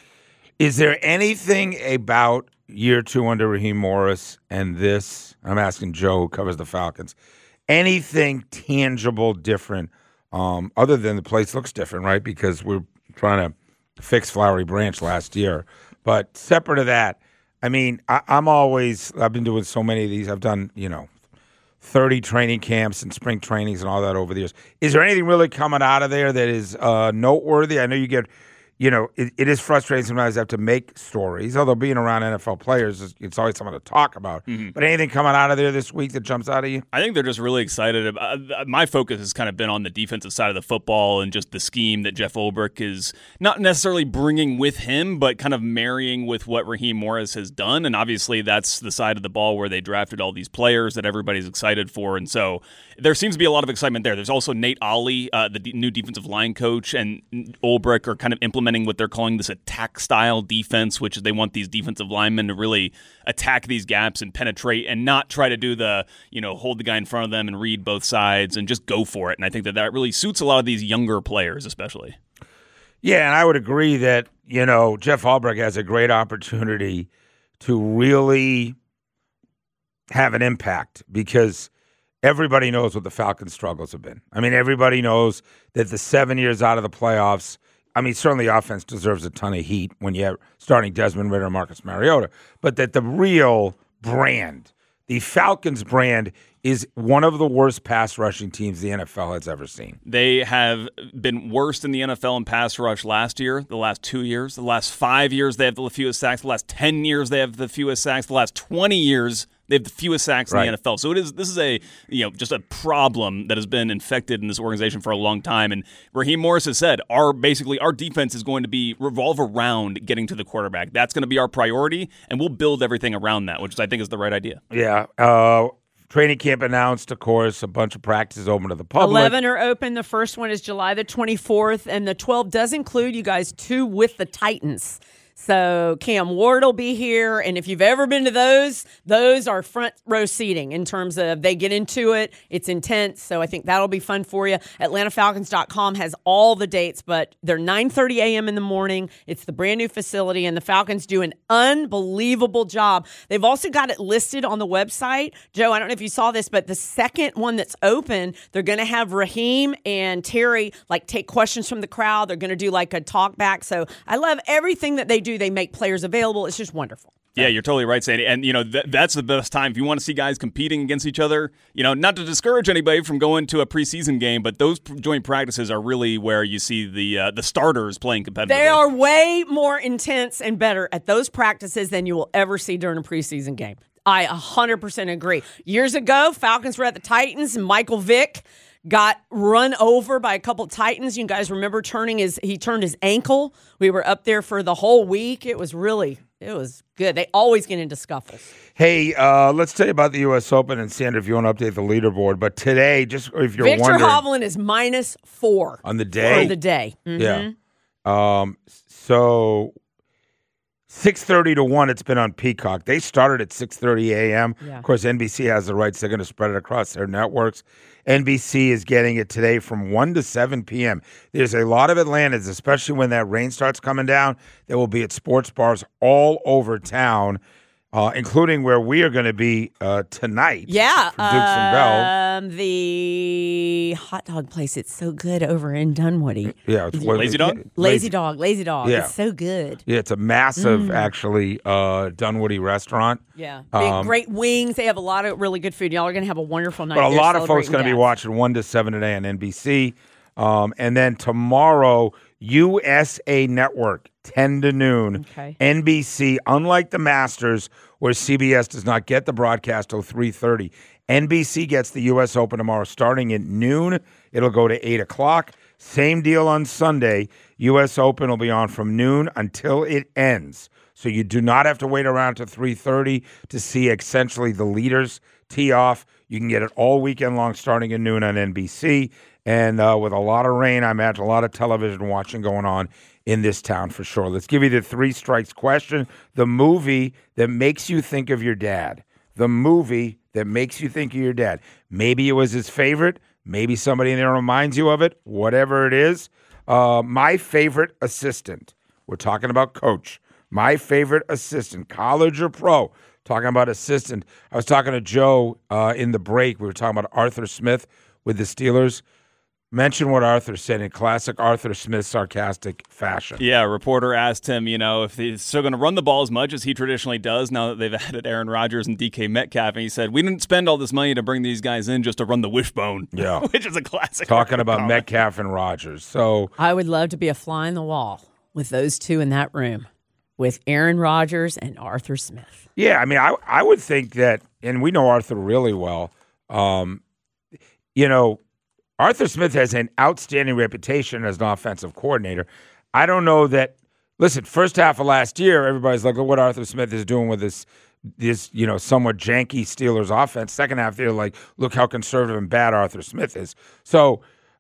Is there anything about year two under Raheem Morris and this? I'm asking Joe, who covers the Falcons. Anything tangible different, um, other than the place looks different, right? Because we're trying to fix Flowery Branch last year. But separate of that, I mean, I, I'm always, I've been doing so many of these. I've done, you know, thirty training camps and spring trainings and all that over the years. Is there anything really coming out of there that is uh, noteworthy? I know you get, you know, it, it is frustrating sometimes to have to make stories. Although being around N F L players, it's, it's always something to talk about. Mhm. But anything coming out of there this week that jumps out of you? I think they're just really excited. About, uh, my focus has kind of been on the defensive side of the football and just the scheme that Jeff Ulbrich is not necessarily bringing with him, but kind of marrying with what Raheem Morris has done. And obviously that's the side of the ball where they drafted all these players that everybody's excited for. And so there seems to be a lot of excitement there. There's also Nate Ollie, uh, the d- new defensive line coach, and Ulbrich are kind of implementing what they're calling this attack-style defense, which is they want these defensive linemen to really attack these gaps and penetrate and not try to do the, you know, hold the guy in front of them and read both sides and just go for it. And I think that that really suits a lot of these younger players especially. Yeah, and I would agree that, you know, Jeff Ulbrich has a great opportunity to really have an impact because everybody knows what the Falcons' struggles have been. I mean, everybody knows that the seven years out of the playoffs, I mean, certainly offense deserves a ton of heat when you have starting Desmond Ridder and Marcus Mariota, but that the real brand, the Falcons brand is one of the worst pass rushing teams the N F L has ever seen. They have been worst in the N F L in pass rush last year, the last two years. The last five years, they have the fewest sacks. The last ten years, they have the fewest sacks. The last twenty years, they have the fewest sacks in Right. the N F L. So it is. This is a you know just a problem that has been infected in this organization for a long time. And Raheem Morris has said, our basically our defense is going to be revolve around getting to the quarterback. That's going to be our priority, and we'll build everything around that, which I think is the right idea. Yeah. Uh, training camp announced, of course, a bunch of practices open to the public. eleven are open. The first one is July the twenty-fourth, and the twelve does include, you guys, two with the Titans. So Cam Ward will be here, and if you've ever been to those, those are front row seating in terms of they get into it. It's intense, so I think that'll be fun for you. Atlanta Falcons dot com has all the dates, but they're nine thirty a.m. in the morning. It's the brand new facility, and the Falcons do an unbelievable job. They've also got it listed on the website. Joe, I don't know if you saw this, but the second one that's open, they're going to have Raheem and Terry like take questions from the crowd. They're going to do like a talk back. So I love everything that they do. They make players available. It's just wonderful. Yeah, you're totally right, Sandy. And, you know, th- that's the best time. If you want to see guys competing against each other, you know, not to discourage anybody from going to a preseason game, but those p- joint practices are really where you see the uh, the starters playing competitively. They are way more intense and better at those practices than you will ever see during a preseason game. I one hundred percent agree. Years ago, Falcons were at the Titans, and Michael Vick got run over by a couple Titans. You guys remember turning his he turned his ankle. We were up there for the whole week. It was really it was good. They always get into scuffles. Hey, uh, let's tell you about the U S Open, and Sandra, if you want to update the leaderboard. But today, just if you're Victor wondering, Hovland is minus four on the day for the day. Mhm. Yeah. Um. So six thirty to one. It's been on Peacock. They started at six thirty a.m. Yeah. Of course, N B C has the rights. They're going to spread it across their networks. N B C is getting it today from one to seven p.m. There's a lot of Atlantans, especially when that rain starts coming down. They will be at sports bars all over town, uh, including where we are going to be uh, tonight. Yeah, for Dukes and Bell. um, the hot dog place. It's so good over in Dunwoody. Yeah, it's Lazy Dog? Lazy Dog, Lazy Dog. Yeah. It's so good. Yeah, it's a massive, Mm. actually, uh, Dunwoody restaurant. Yeah, big, Um, great wings. They have a lot of really good food. Y'all are going to have a wonderful night. But a there lot of folks celebrating going to be dads. watching one to seven today on N B C. Um, and then tomorrow, U S A Network, ten to noon. Okay. N B C, unlike the Masters, where C B S does not get the broadcast till three thirty, N B C gets the U S Open tomorrow starting at noon. It'll go to eight o'clock. Same deal on Sunday. U S Open will be on from noon until it ends. So you do not have to wait around to three thirty to see essentially the leaders tee off. You can get it all weekend long starting at noon on N B C. And uh, with a lot of rain, I imagine a lot of television watching going on in this town for sure. Let's give you the three strikes question. The movie that makes you think of your dad. The movie that makes you think of your dad. Maybe it was his favorite. Maybe somebody in there reminds you of it. Whatever it is. Uh, my favorite assistant. We're talking about coach. My favorite assistant, college or pro. Talking about assistant. I was talking to Joe uh, in the break. We were talking about Arthur Smith with the Steelers. Mention what Arthur said in classic Arthur Smith sarcastic fashion. Yeah, a reporter asked him, you know, if he's still going to run the ball as much as he traditionally does now that they've added Aaron Rodgers and D K Metcalf. And he said, we didn't spend all this money to bring these guys in just to run the wishbone. Yeah. Which is a classic. Talking about comment. Metcalf and Rodgers. So I would love to be a fly in the wall with those two in that room, with Aaron Rodgers and Arthur Smith. Yeah, I mean, I I would think that, and we know Arthur really well. Um, you know, Arthur Smith has an outstanding reputation as an offensive coordinator. I don't know that. Listen, first half of last year, everybody's like, "Look what Arthur Smith is doing with this, this you know, somewhat janky Steelers offense." Second half, they're like, "Look how conservative and bad Arthur Smith is." So,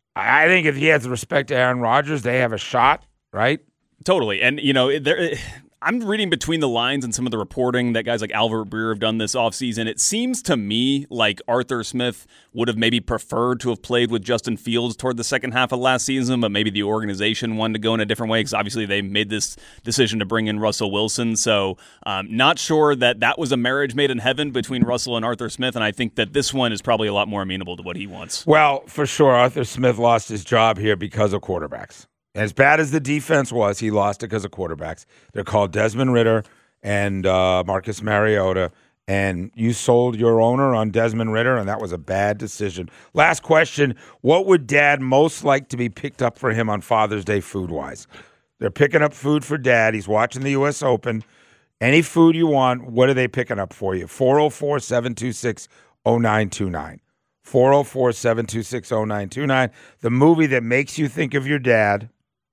I think if he has respect to Aaron Rodgers, they have a shot, right? Totally. And, you know, there, I'm reading between the lines and some of the reporting that guys like Albert Breer have done this offseason. It seems to me like Arthur Smith would have maybe preferred to have played with Justin Fields toward the second half of last season, but maybe the organization wanted to go in a different way because obviously they made this decision to bring in Russell Wilson. So um, not sure that that was a marriage made in heaven between Russell and Arthur Smith, and I think that this one is probably a lot more amenable to what he wants. Well, for sure, Arthur Smith lost his job here because of quarterbacks. As bad as the defense was, he lost it because of quarterbacks. They're called Desmond Ridder and uh, Marcus Mariota, and you sold your owner on Desmond Ritter, and that was a bad decision. Last question. What would Dad most like to be picked up for him on Father's Day food-wise? They're picking up food for Dad. He's watching the U S Open. Any food you want, what are they picking up for you? four oh four, seven two six, oh nine two nine. four oh four, seven two six, oh nine two nine. The movie that makes you think of your dad,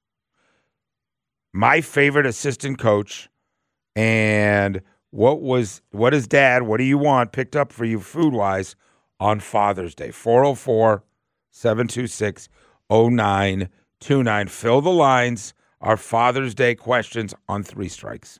My Favorite Assistant Coach, and what was what is Dad, what do you want picked up for you food-wise on Father's Day? four oh four, seven two six, oh nine two nine. Fill the lines. Our Father's Day questions on Three Strikes.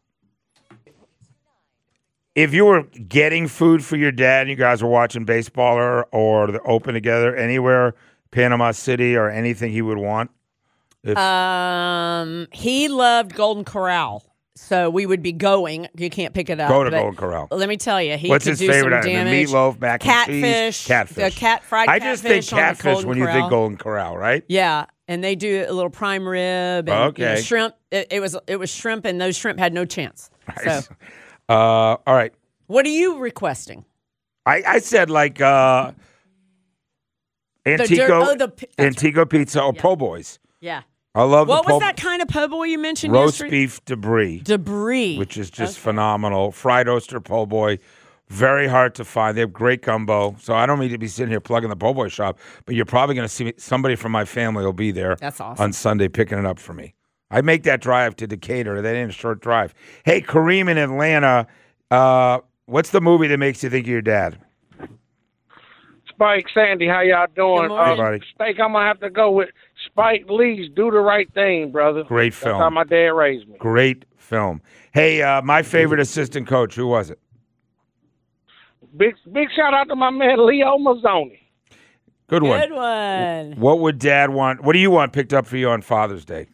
If you were getting food for your dad and you guys were watching baseball or, or the Open together anywhere, Panama City or anything he would want? If, um, he loved Golden Corral, so we would be going. You can't pick it up. Go to but Golden Corral. Let me tell you, he What's could his do favorite some item? damage. The meatloaf, mac and catfish, cheese, catfish. The cat fried I catfish. just think on the catfish Golden when you Corral. think Golden Corral, right? Yeah, and they do a little prime rib and Okay. you know, shrimp. It, it was it was shrimp, and those shrimp had no chance. Nice. So, Uh, all right. what are you requesting? I, I said like uh, Antico, dirt- oh, the pi- that's Antico Pizza or Po' Boys. Yeah. I love What the was po- that kind of po' boy you mentioned roast yesterday? beef debris. Debris. Which is just phenomenal. Fried oyster po' boy, very hard to find. They have great gumbo. So I don't need to be sitting here plugging the po' boy shop, but you're probably going to see somebody from my family will be there. That's awesome. On Sunday picking it up for me. I make that drive to Decatur. That ain't a short drive. Hey, Kareem in Atlanta, uh, what's the movie that makes you think of your dad? Spike, Sandy, how y'all doing? Good morning. Uh, Hey, buddy. Spike, I'm gonna have to go with Spike Lee's "Do the Right Thing," brother. Great film. That's how my dad raised me. Great film. Hey, uh, my favorite assistant coach, who was it? Big big shout out to my man Leo Mazzoni. Good one. Good one. What would Dad want? What do you want picked up for you on Father's Day?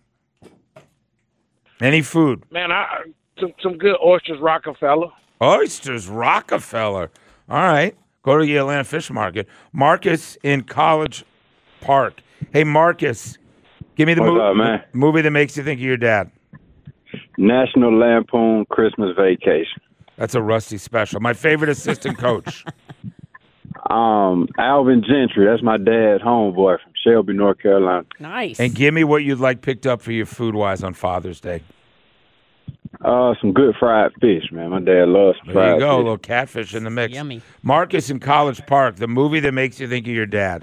Any food? Man, I some, some good oysters, Rockefeller. Oysters, Rockefeller. All right. Go to the Atlanta Fish Market. Marcus in College Park. Hey, Marcus, give me the What's mo- up, man? movie that makes you think of your dad. National Lampoon Christmas Vacation. That's a Rusty special. My favorite assistant coach. Um, Alvin Gentry. That's my dad's homeboy from Shelby, North Carolina. Nice. And give me what you'd like picked up for you food-wise on Father's Day. Uh, some good fried fish, man. My dad loves some There fried you go, a fish. little catfish in the mix. Yummy. Marcus in College Park, the movie that makes you think of your dad.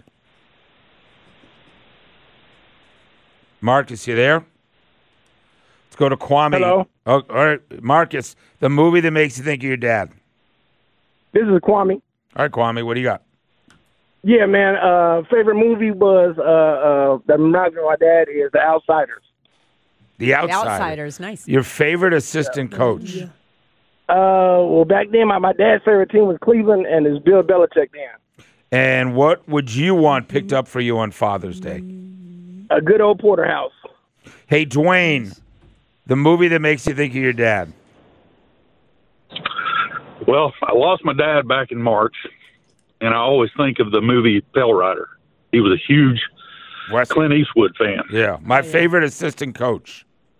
Marcus, you there? Let's go to Kwame. Hello. Oh, all right, Marcus, the movie that makes you think of your dad. This is Kwame. All right, Kwame, what do you got? Yeah, man. Uh, favorite movie was uh, uh, that reminds me of my dad is The Outsiders. The Outsider. The Outsiders, nice. Your favorite assistant coach. Uh, well, back then my, my dad's favorite team was Cleveland, and it's Bill Belichick then. And what would you want picked up for you on Father's Day? A good old porterhouse. Hey, Dwayne, the movie that makes you think of your dad. Well, I lost my dad back in March, and I always think of the movie Pale Rider. He was a huge West- Clint Eastwood fan. Yeah, my favorite assistant coach.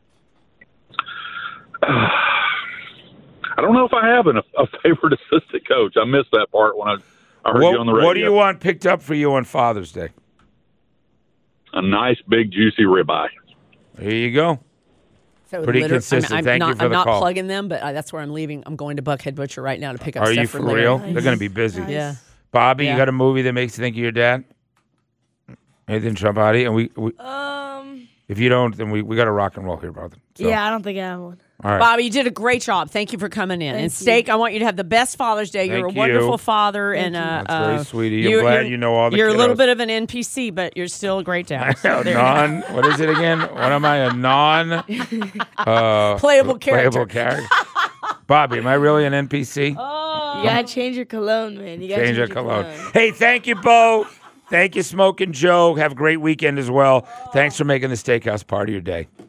I don't know if I have an, a favorite assistant coach. I missed that part when I, I heard What, you on the radio. what do you want picked up for you on Father's Day? A nice, big, juicy ribeye. There you go. So Pretty liter- consistent. I'm, I'm Thank not, you for I'm the not call. plugging them, but uh, that's where I'm leaving. I'm going to Buckhead Butcher right now to pick up Are stuff you for for later. real? They're going to be busy. Yeah. Bobby, Yeah. you got a movie that makes you think of your dad? Anything jump out at you? And we, we Um. if you don't, then we, we got to rock and roll here, brother. So, Yeah, I don't think I have one. all right. Bobby, you did a great job. Thank you for coming in. Thank and you. Steak, I want you to have the best Father's Day. You're Thank a wonderful you. father, Thank and you. uh, That's very uh, sweet of you. I'm glad you know all the You're a little kiddos. bit of an N P C, but you're still a great dad. So A there you non, what is it again? What am I? A non uh, Playable character. Playable character. Bobby, am I really an N P C? You gotta change your cologne, man. You gotta Change change, your your cologne. Hey, thank you, Bo. Thank you, Smoking Joe. Have a great weekend as well. Thanks for making the steakhouse part of your day.